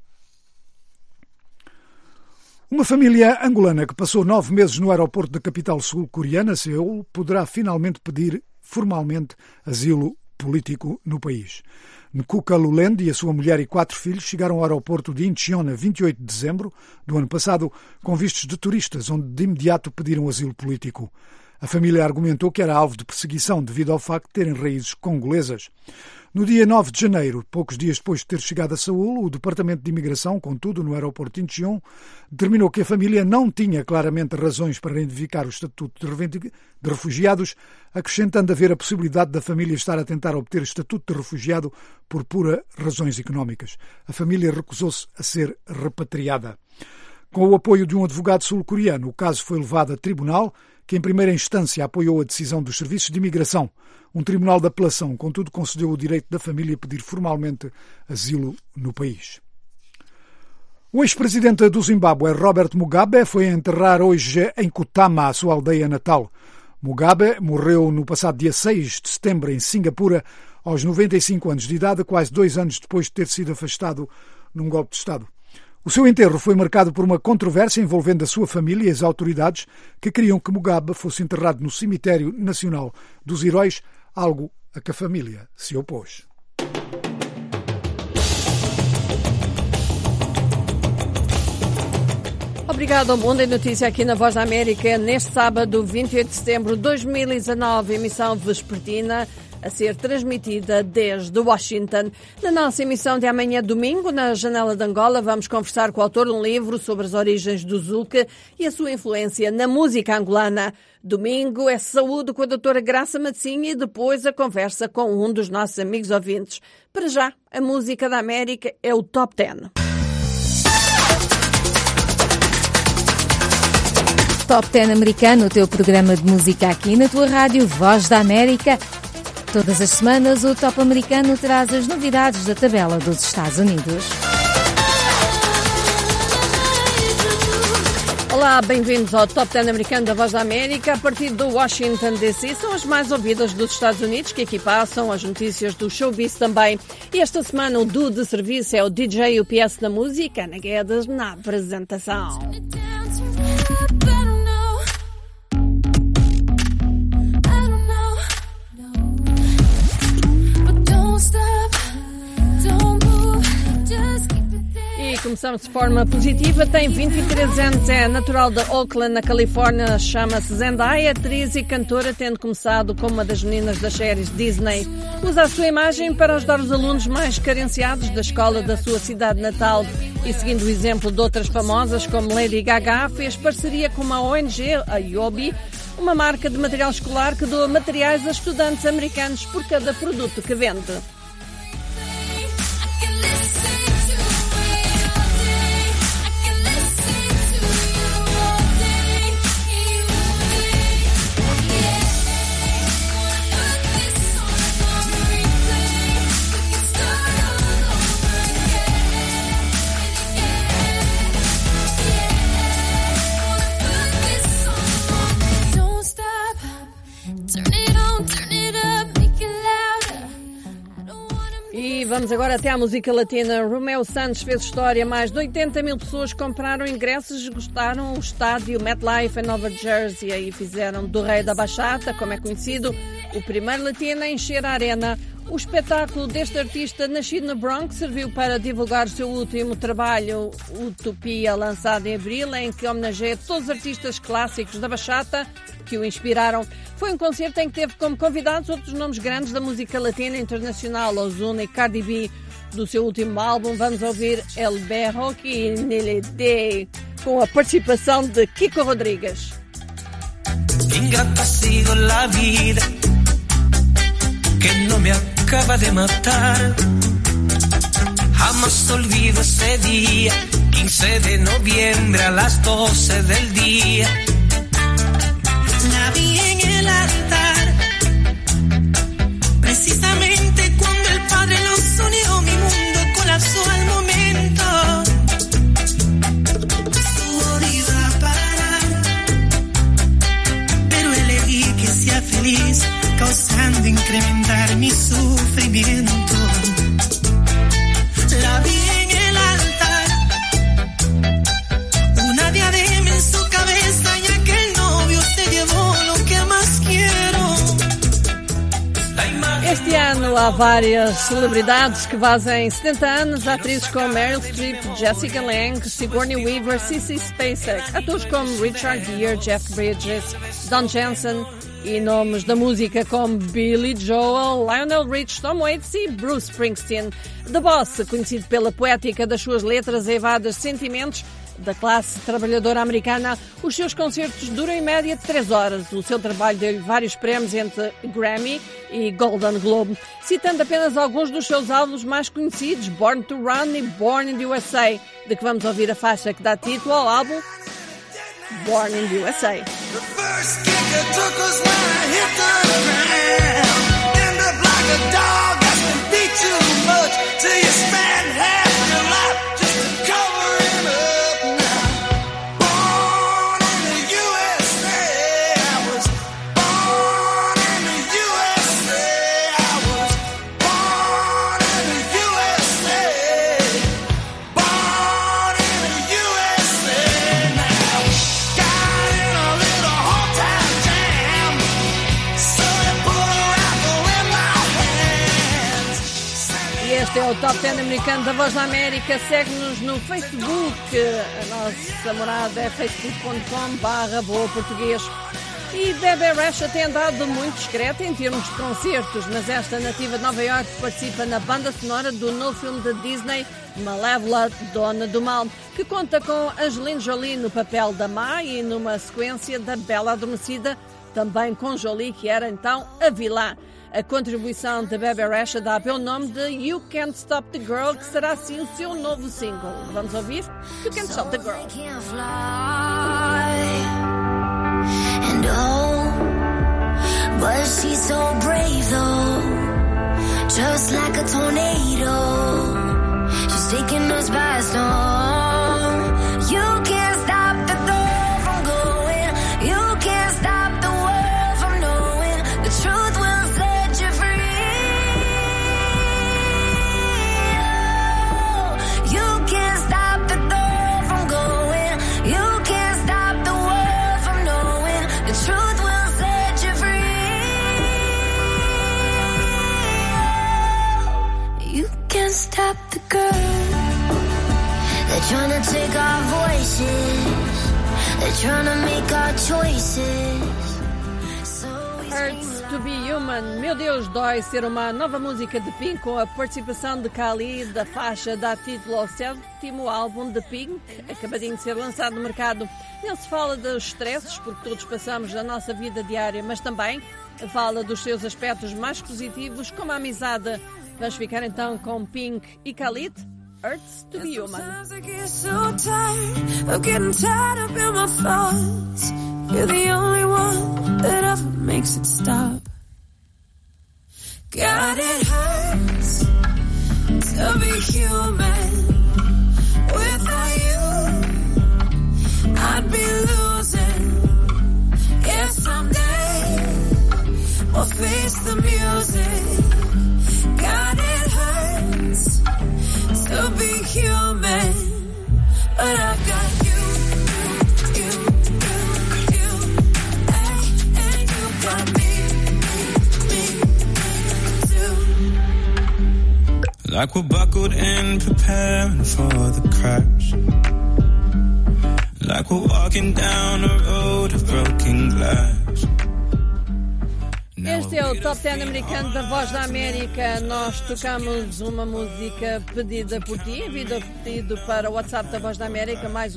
Uma família angolana que passou 9 meses no aeroporto da capital sul-coreana, Seul, poderá finalmente pedir formalmente asilo político no país. Nkuka Lulend e a sua mulher e 4 filhos chegaram ao aeroporto de Incheon a 28 de dezembro do ano passado com vistos de turistas, onde de imediato pediram asilo político. A família argumentou que era alvo de perseguição devido ao facto de terem raízes congolesas. No dia 9 de janeiro, poucos dias depois de ter chegado a Seul, o Departamento de Imigração, contudo, no aeroporto de Incheon, determinou que a família não tinha claramente razões para reivindicar o estatuto de refugiados, acrescentando haver a possibilidade da família estar a tentar obter estatuto de refugiado por pura razões económicas. A família recusou-se a ser repatriada. Com o apoio de um advogado sul-coreano, o caso foi levado a tribunal, que em primeira instância apoiou a decisão dos serviços de imigração. Um tribunal de apelação, contudo, concedeu o direito da família a pedir formalmente asilo no país. O ex-presidente do Zimbábue, Robert Mugabe, foi enterrar hoje em Kutama, a sua aldeia natal. Mugabe morreu no passado dia 6 de setembro em Singapura, aos 95 anos de idade, quase 2 anos depois de ter sido afastado num golpe de Estado. O seu enterro foi marcado por uma controvérsia envolvendo a sua família e as autoridades, que queriam que Mugabe fosse enterrado no Cemitério Nacional dos Heróis, algo a que a família se opôs. Obrigado ao Mundo em Notícia aqui na Voz da América, neste sábado, 28 de setembro de 2019, emissão vespertina a ser transmitida desde Washington. Na nossa emissão de amanhã, domingo, na Janela de Angola, vamos conversar com o autor de um livro sobre as origens do zouk e a sua influência na música angolana. Domingo é saúde com a doutora Graça Matzinha e depois a conversa com um dos nossos amigos ouvintes. Para já, a música da América é o Top 10. Top 10 americano, o teu programa de música aqui na tua rádio Voz da América. Todas as semanas o Top Americano traz as novidades da tabela dos Estados Unidos. Olá, bem-vindos ao Top 10 americano da Voz da América. A partir do Washington DC, são as mais ouvidas dos Estados Unidos, que aqui passam as notícias do showbiz também. E esta semana o duo de serviço é o DJ UPS da música, Ana Guedes, na apresentação. E começamos de forma positiva. Tem 23 anos, é natural de Oakland, na Califórnia, chama-se Zendaya, atriz e cantora, tendo começado como uma das meninas das séries Disney. Usa a sua imagem para ajudar os alunos mais carenciados da escola da sua cidade natal. E seguindo o exemplo de outras famosas, como Lady Gaga, fez parceria com uma ONG, a Yobi, uma marca de material escolar que doa materiais a estudantes americanos por cada produto que vende. Vamos agora até à música latina. Romeo Santos fez história. Mais de 80 mil pessoas compraram ingressos e gostaram o estádio MetLife em Nova Jersey e fizeram do Rei da Bachata, como é conhecido, o primeiro latino a encher a arena. O espetáculo deste artista, nascido no Bronx, serviu para divulgar o seu último trabalho, Utopia, lançado em abril, em que homenageia todos os artistas clássicos da bachata que o inspiraram. Foi um concerto em que teve como convidados outros nomes grandes da música latina internacional, Ozuna e Cardi B. Do seu último álbum, vamos ouvir El Berro que Nele Dei, com a participação de Kiko Rodrigues. Ingrata ha sido la vida que no me acaba de matar. Jamás olvido ese día, 15 de noviembre a las 12 del día. La vi en el altar, precisamente cuando el Padre los unió, mi mundo colapsó al momento. Su iba a parar, pero elegí que sea feliz, causando incrementar mi sufrimiento. La vi en el altar, una diadema en su cabeza y aquel novio se llevó lo que más quiero. Este ano há várias celebridades que fazem 70 anos, atrizes como Meryl Streep, Jessica Lange, Sigourney Weaver, Sissy Spacek, atores como Richard Gere, Jeff Bridges, Don Johnson e nomes da música como Billy Joel, Lionel Rich, Tom Waits e Bruce Springsteen. The Boss, conhecido pela poética das suas letras eivadas de sentimentos da classe trabalhadora americana, os seus concertos duram em média 3 horas. O seu trabalho deu-lhe vários prémios entre Grammy e Golden Globe, citando apenas alguns dos seus álbuns mais conhecidos, Born to Run e Born in the USA, de que vamos ouvir a faixa que dá título ao álbum. Born in the USA. The first kick I took was when I hit the ground. End up like a dog that's been beat too much till you spend half your life just to cover it up now. Born in the USA, I was born in the USA, I was born in the USA, born in the USA now. Got in a little hometown jam, so they put a rifle in my hands. E este é o Top 10 americano da Voz da América. Segue-nos no Facebook. A nossa morada é facebook.com/Boa Português. E Bebe Rexha tem andado muito discreta em termos de concertos, mas esta nativa de Nova York participa na banda sonora do novo filme da Disney, Malévola, Dona do Mal, que conta com Angelina Jolie no papel da má e numa sequência da Bela Adormecida, também com Jolie, que era então a vilã. A contribuição de Bebe Rexha dá pelo nome de You Can't Stop the Girl, que será assim o seu novo single. Vamos ouvir? You Can't Stop the Girl. And oh, but she's so brave though, just like a tornado. She's taking us by storm. You can't stop the girl from going. You can't stop the world from knowing. The truth will set you free. Oh, you can't stop the girl from going. You can't stop the world from knowing. The truth will set you free. You can't stop the girl. They're trying to take our voices. They're trying to make our choices. Hurts to be Human. Meu Deus, dói ser uma nova música de Pink com a participação de Kali da faixa dá título ao 7º álbum de Pink, acabadinho de ser lançado no mercado. Nele se fala dos stresses, porque todos passamos na nossa vida diária, mas também fala dos seus aspectos mais positivos, como a amizade. Vamos ficar então com Pink e Khalid, Hurts to be Human. Sometimes I get so tired of getting tied up in my thoughts. You're the only one that ever makes it stop. God, it hurts to be human. Without you, I'd be losing. Yeah, someday we'll face the music. God, it hurts to be human, but I've got you. Like we're buckled in, preparing for the crash. Like we're walking down a road of broken glass. Este é o Top 10 americano da Voz da América. Nós tocamos uma música pedida por ti, envia pedido para o WhatsApp da Voz da América, mais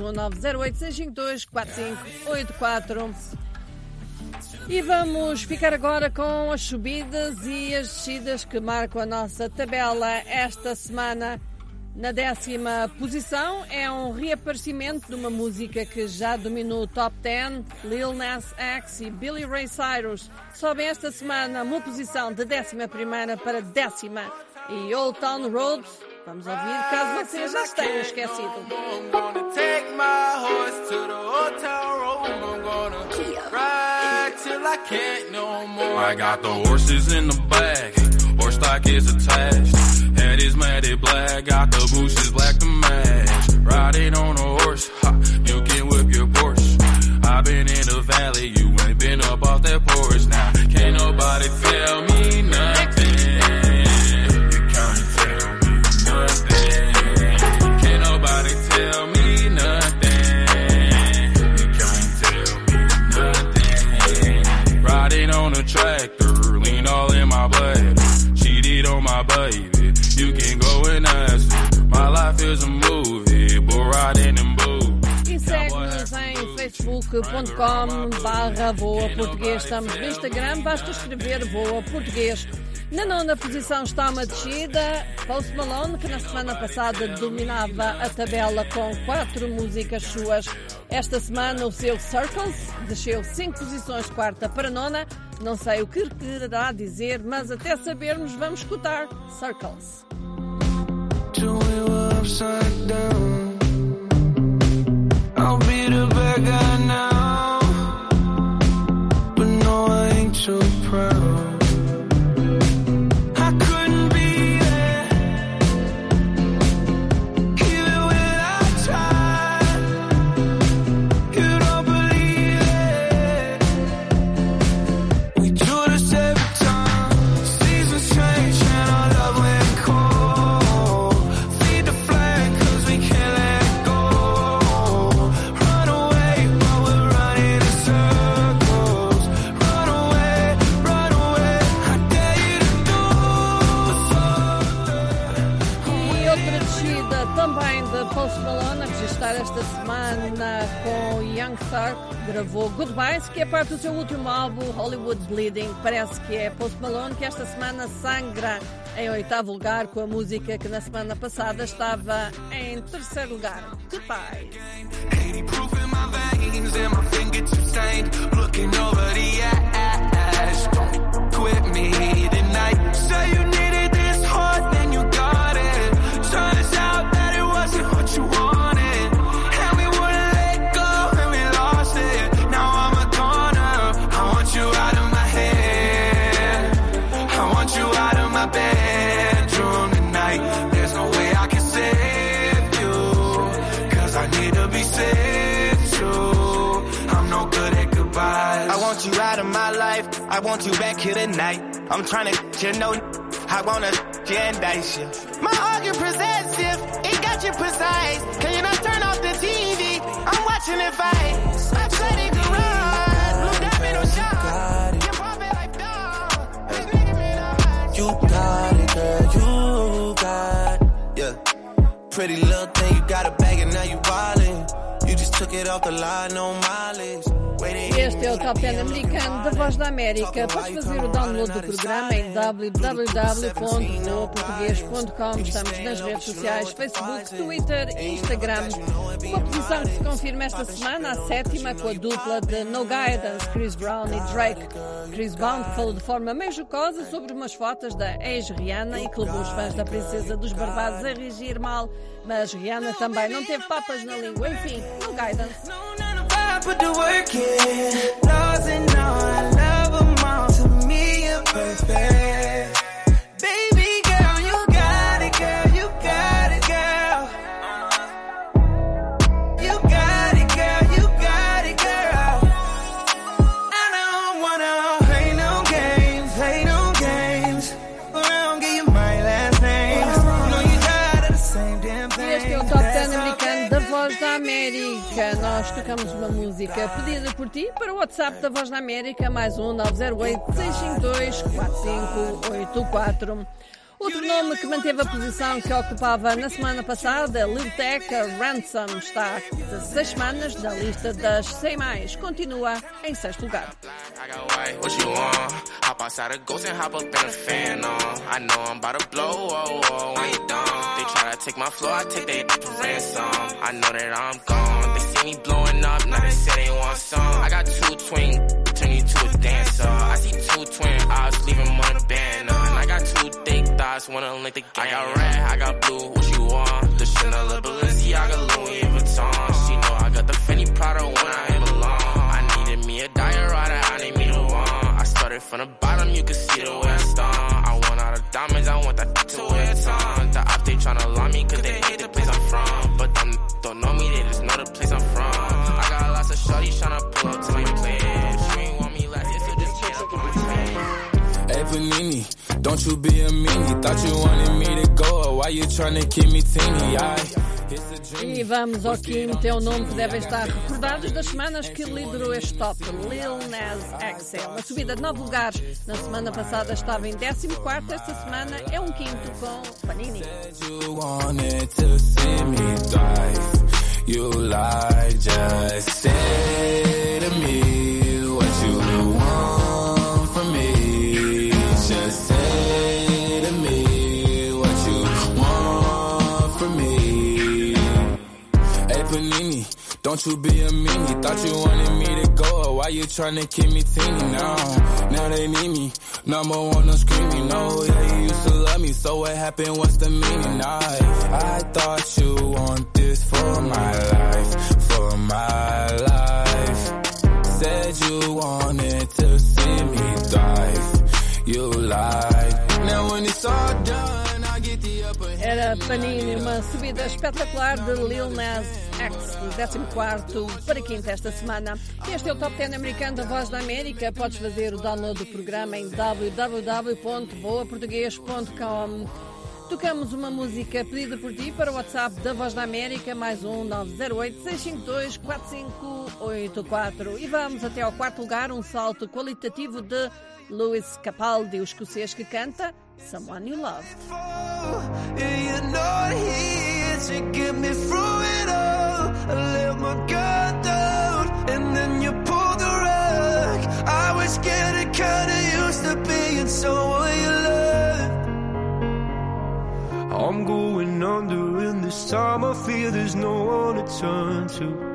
1-908-652-4584. E vamos ficar agora com as subidas e as descidas que marcam a nossa tabela esta semana. Na 10ª posição é um reaparecimento de uma música que já dominou o Top 10, Lil Nas X e Billy Ray Cyrus. Sobem esta semana uma posição de 11ª para 10ª. E Old Town Road, vamos ouvir caso você já tenha esquecido. Till I can't no more. I got the horses in the back, horse stock is attached. Head is matted black, got the bushes black to match. Riding on a horse, ha, you can whip your Porsche. I've been in the valley, you ain't been up off that porch. Now, can't nobody tell me nothing. You can't tell me nothing. Can't nobody tell me nothing. On a tractor, lean all in my blood. Cheated on my baby. You can go and ask her. My life is a movie, bull riding and boo. E segue-nos em facebook.com/Voa Português. Estamos no Instagram, basta escrever Voa Português. Na 9ª posição está uma descida, Post Malone, que na semana passada dominava a tabela com 4 músicas suas. Esta semana o seu Circles desceu 5 posições de quarta para nona. Não sei o que quererá dizer, mas até sabermos vamos escutar Circles. I'll be the bad guy now, but no, I ain't so proud. Esta semana com Young Thug, gravou Goodbyes, que é parte do seu último álbum Hollywood Bleeding. Parece que é Post Malone que esta semana sangra em 8º lugar com a música que na semana passada estava em 3º lugar, Goodbyes. You out of my life, I want you back here tonight. I'm trying to you know, I wanna you and dice you. My heart get possessive, it got you precise. Can you not turn off the TV? I'm watching it fight. I'm setting the run, blue diamond or shot. You're popping like dog. This nigga made eyes. You got it, girl, you got it. Yeah, pretty little thing, you got a bag and now you wildin'. You just took it off the line, no mileage. Este é o Top 10 americano da Voz da América. Podes fazer o download do programa em www.voaportugues.com. Estamos nas redes sociais, Facebook, Twitter e Instagram. Uma posição que se confirma esta semana, a 7ª, com a dupla de No Guidance, Chris Brown e Drake. Chris Brown falou de forma meio jocosa sobre umas fotos da ex-Rihanna e que levou os fãs da Princesa dos Barbados a reagir mal. Mas Rihanna também não teve papas na língua. Enfim, No Guidance. I put the work in, lost and all, I love them all, to me you're perfect. Baby girl, you got it, girl, you got it, girl. You got it, girl, you got it, girl. I don't wanna play no games, but I don't give you my last name. You know you tired of the same damn thing. Este é o Top 10 americano da Voz da América. Nós tocamos uma música pedida por ti para o WhatsApp da Voz da América, mais 908-652-4584. Outro nome que manteve a posição que ocupava na semana passada, Lil Tecca, Ransom, está de 6 semanas na lista das 100 mais. Continua em 6º lugar. Take my floor, I take they for ransom. I know that I'm gone. They see me blowing up, now they say they want some. I got 2 twin, turn you to a dancer. I see 2 twin eyes, leave them on the banner. And I got 2 thick thighs, wanna link the game. I got red, I got blue, what you want? The Chanel, the Balenciaga, Louis Vuitton. She know I got the Fendi Prada when I am alone. I needed me a diet rider, I need me the one. I started from the bottom, you can see the way I stung. I want all the diamonds, I want that to wear a ton. The op, they tryna lie me cause they hate the place I'm from. But them don't know me, they just know the place I'm from. I got lots of shorties tryna pull up to my place. You ain't want me last year, so just get up on my team. Hey Panini, don't you be a meanie. Thought you wanted me to go, why you tryna keep me teeny? E vamos ao quinto, é um nome que devem estar recordados das semanas que liderou este top, Lil Nas X. É uma subida de 9 lugares. Na semana passada estava em 14º, esta semana é um quinto com Panini. You lie, just say to me what you want from me. Just say to me what you want from me. Hey Panini, don't Don't you be a meanie. Thought you wanted me to go. Why you tryna keep me teeny now? Now they need me. Number one, I'm screaming. No, yeah, you used to love me. So what happened? What's the meaning? I thought you want this for my life. For my life. Said you wanted to see me thrive. You lied. Now when it's all done, I get the upper hand. Era Panini, uma subida espetacular de Lil Nas X, 14º para quinta esta semana. Este é o Top 10 americano da Voz da América. Podes fazer o download do programa em www.boaportugues.com. Tocamos uma música pedida por ti para o WhatsApp da Voz da América, mais 908-652-4584. E vamos até ao quarto lugar, um salto qualitativo de Lewis Capaldi, o escocês que canta Someone You Love. You're not here to get me through it all. I let my guard down and then you pulled the rug. I was getting kinda used to being someone you loved. I'm going under and this time I feel there's no one to turn to.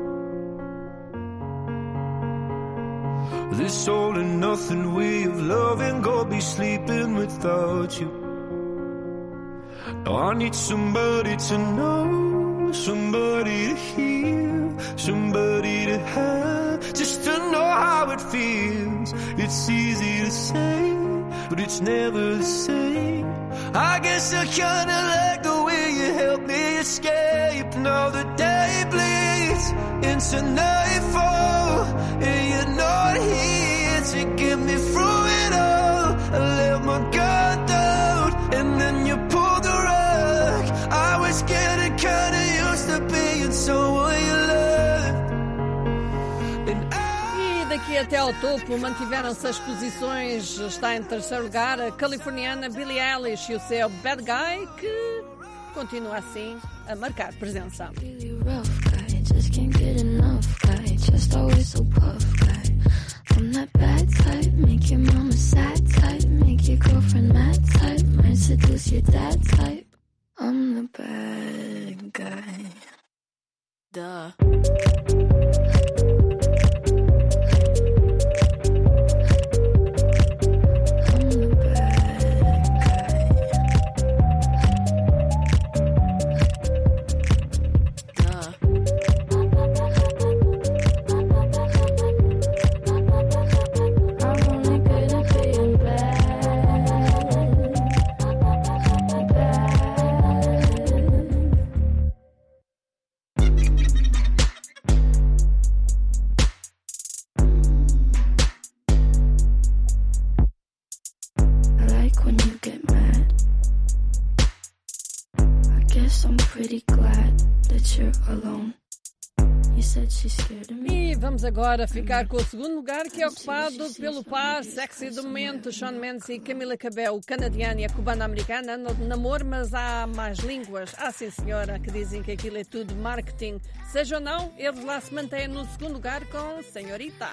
This all and nothing way of loving, go be sleeping without you. Now I need somebody to know, somebody to hear, somebody to have, just to know how it feels. It's easy to say, but it's never the same. I guess I kinda like the way you help me escape. Now the day bleeds into nightfall, and you're not here to get me through it all. I let my guard down, and then you pulled the rug. I was getting kinda used to being someone you loved. E daqui até ao topo mantiveram-se as posições. Está em terceiro lugar a californiana Billie Eilish e o seu Bad Guy, que continua assim a marcar presença. Just can't get enough guy, just always so puff guy. I'm that bad type, make your mama sad type, make your girlfriend mad type, might seduce your dad type. I'm the bad guy. Duh. E vamos agora ficar com o segundo lugar, que é ocupado pelo par sexy do momento, Shawn Mendes e Camila Cabello. O canadiano e a cubana-americana andam de namoro, mas há mais línguas. Ah, sim senhora, que dizem que aquilo é tudo marketing. Seja ou não, eles lá se mantêm no segundo lugar com Senhorita.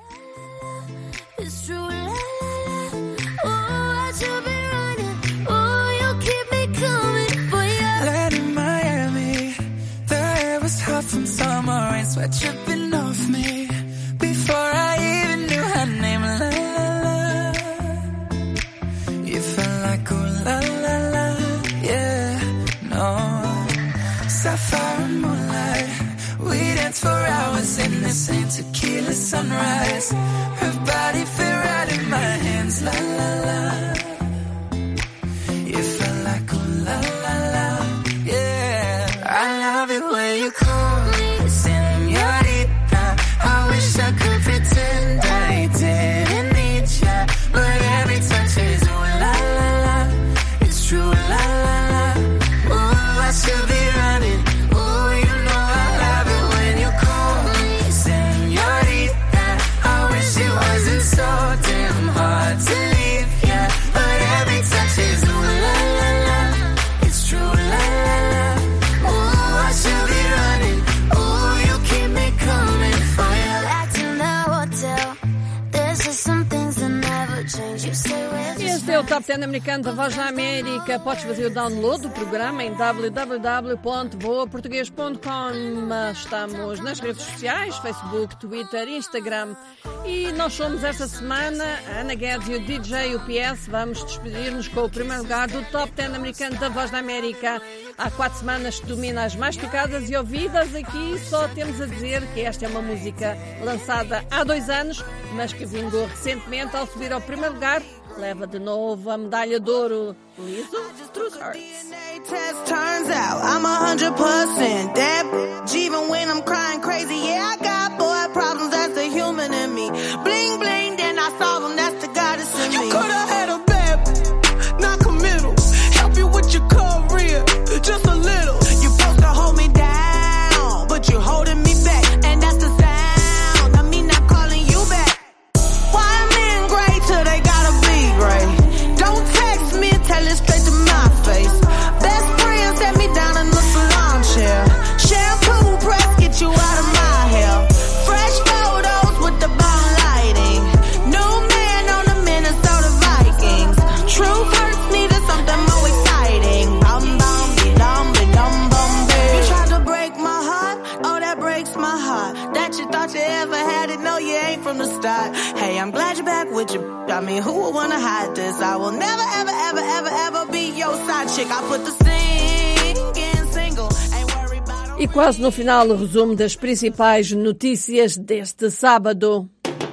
It's true, la, la, la. Oh, I should be running. Oh, you keep me coming. Boy, yeah. Land in Miami, the air was hot from summer rain, sweat dripping off me. Before I even knew her name, la la la. You felt like oh la la la, yeah, no. Sapphire and moonlight, we danced for hours in the same tequila sunrise. Her body fit right in my hands, la la la. You felt like oh la la la, yeah. I love it when you call me señorita. I wish I could pretend I didn't need ya, but every touch is oh la la la. It's true, la la la. Oh, I should be running. Oh, you know I love it when you call me señorita. I wish it wasn't so damn hard to leave ya. é o Top 10 americano da Voz da América. Podes fazer o download do programa em www.boaportugues.com. Estamos nas redes sociais, Facebook, Twitter, Instagram. E nós somos esta semana, a Ana Guedes e o DJ UPS. Vamos despedir-nos com o primeiro lugar do Top 10 americano da Voz da América. Há 4 semanas que domina as mais tocadas e ouvidas. Aqui só temos a dizer que esta é uma música lançada há 2 anos, mas que vingou recentemente ao subir ao primeiro lugar. Leva de novo a medalha de ouro. Lizzo, True Hearts. Turns out I'm 100% that even when I'm crying crazy. Yeah, I got boy problems. That's the human in me. Bling bling, then I solve them. That's the goddess in me. You coulda had a bad, not committal. Help you with your career, just a little. You supposed to hold me down, but you're holding me back, and that's the sound of me not calling you back. Why men great till they gotta be great? Don't text me, tell it straight to my face. Best friend set me down in the salon chair. Shampoo press, get you out of my hair. Fresh photos with the bomb lighting. New man on the Minnesota Vikings. Truth hurts, needed something more exciting. Bum bum be dum bum be. You tried to break my heart, oh that breaks my heart. That you thought you ever had it, no you ain't from the start. Hey, I'm glad you're back with you. I mean, who would wanna hide this? I will never ever ever ever ever be your side chick. I put the singing single. Ain't worried about. E quase no final o resumo das principais notícias deste sábado.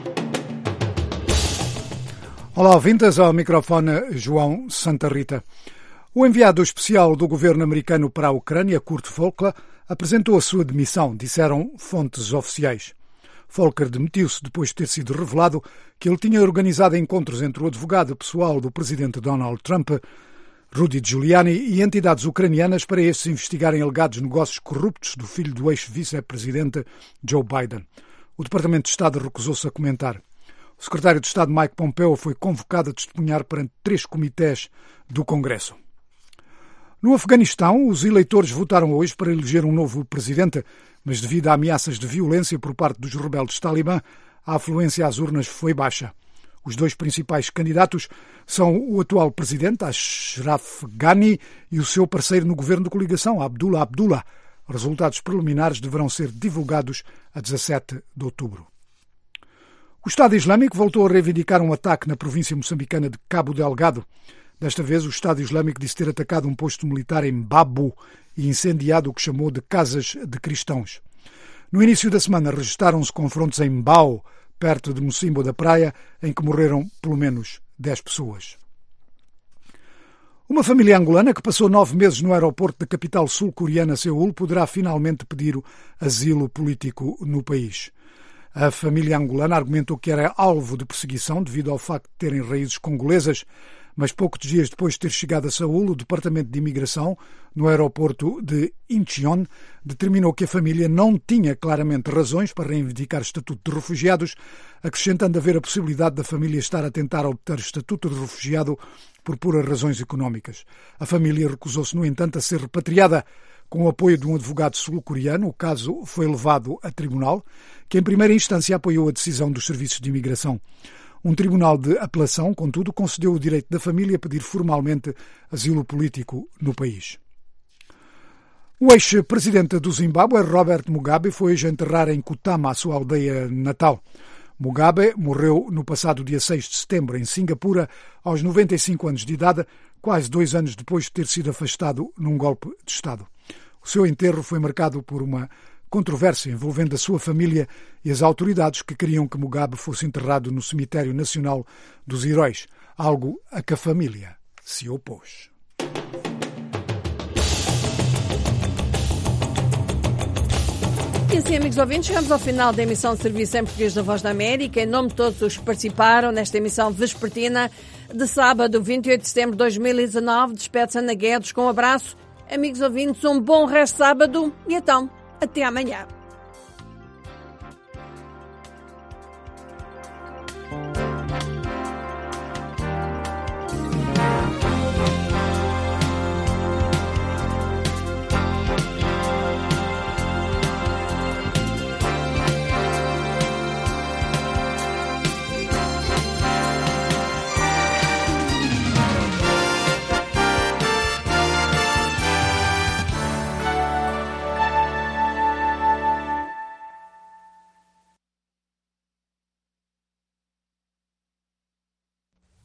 Olá, ouvintes, ao microfone João Santa Rita. O enviado especial do governo americano para a Ucrânia, Kurt Volker, apresentou a sua demissão, disseram fontes oficiais. Volker demitiu-se depois de ter sido revelado que ele tinha organizado encontros entre o advogado pessoal do presidente Donald Trump, Rudy Giuliani, e entidades ucranianas para estes investigarem alegados negócios corruptos do filho do ex-vice-presidente Joe Biden. O Departamento de Estado recusou-se a comentar. O secretário de Estado Mike Pompeo foi convocado a testemunhar perante 3 comitês do Congresso. No Afeganistão, os eleitores votaram hoje para eleger um novo presidente, mas devido a ameaças de violência por parte dos rebeldes Talibã, a afluência às urnas foi baixa. Os 2 principais candidatos são o atual presidente, Ashraf Ghani, e o seu parceiro no governo de coligação, Abdullah Abdullah. Resultados preliminares deverão ser divulgados a 17 de outubro. O Estado Islâmico voltou a reivindicar um ataque na província moçambicana de Cabo Delgado. Desta vez, o Estado Islâmico disse ter atacado um posto militar em Babu e incendiado o que chamou de casas de cristãos. No início da semana, registaram-se confrontos em Mbao, perto de Mocimbo da Praia, em que morreram pelo menos 10 pessoas. Uma família angolana que passou 9 meses no aeroporto da capital sul-coreana, Seul, poderá finalmente pedir asilo político no país. A família angolana argumentou que era alvo de perseguição devido ao facto de terem raízes congolesas, mas poucos dias depois de ter chegado a Seul, o Departamento de Imigração, no aeroporto de Incheon, determinou que a família não tinha claramente razões para reivindicar estatuto de refugiados, acrescentando haver a possibilidade da família estar a tentar obter estatuto de refugiado por puras razões económicas. A família recusou-se, no entanto, a ser repatriada. Com o apoio de um advogado sul-coreano, o caso foi levado a tribunal, que em primeira instância apoiou a decisão dos serviços de imigração. Um tribunal de apelação, contudo, concedeu o direito da família a pedir formalmente asilo político no país. O ex-presidente do Zimbábue, Robert Mugabe, foi hoje enterrar em Kutama, a sua aldeia natal. Mugabe morreu no passado dia 6 de setembro, em Singapura, aos 95 anos de idade, quase 2 anos depois de ter sido afastado num golpe de Estado. O seu enterro foi marcado por uma controvérsia envolvendo a sua família e as autoridades que queriam que Mugabe fosse enterrado no Cemitério Nacional dos Heróis, algo a que a família se opôs. E assim, amigos ouvintes, chegamos ao final da emissão de serviço em português da Voz da América. Em nome de todos os que participaram nesta emissão vespertina de sábado, 28 de setembro de 2019, despede-se Ana Guedes com um abraço. Amigos ouvintes, um bom resto de sábado e então, até amanhã.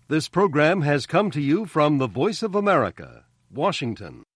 This program has come to you from the Voice of America, Washington.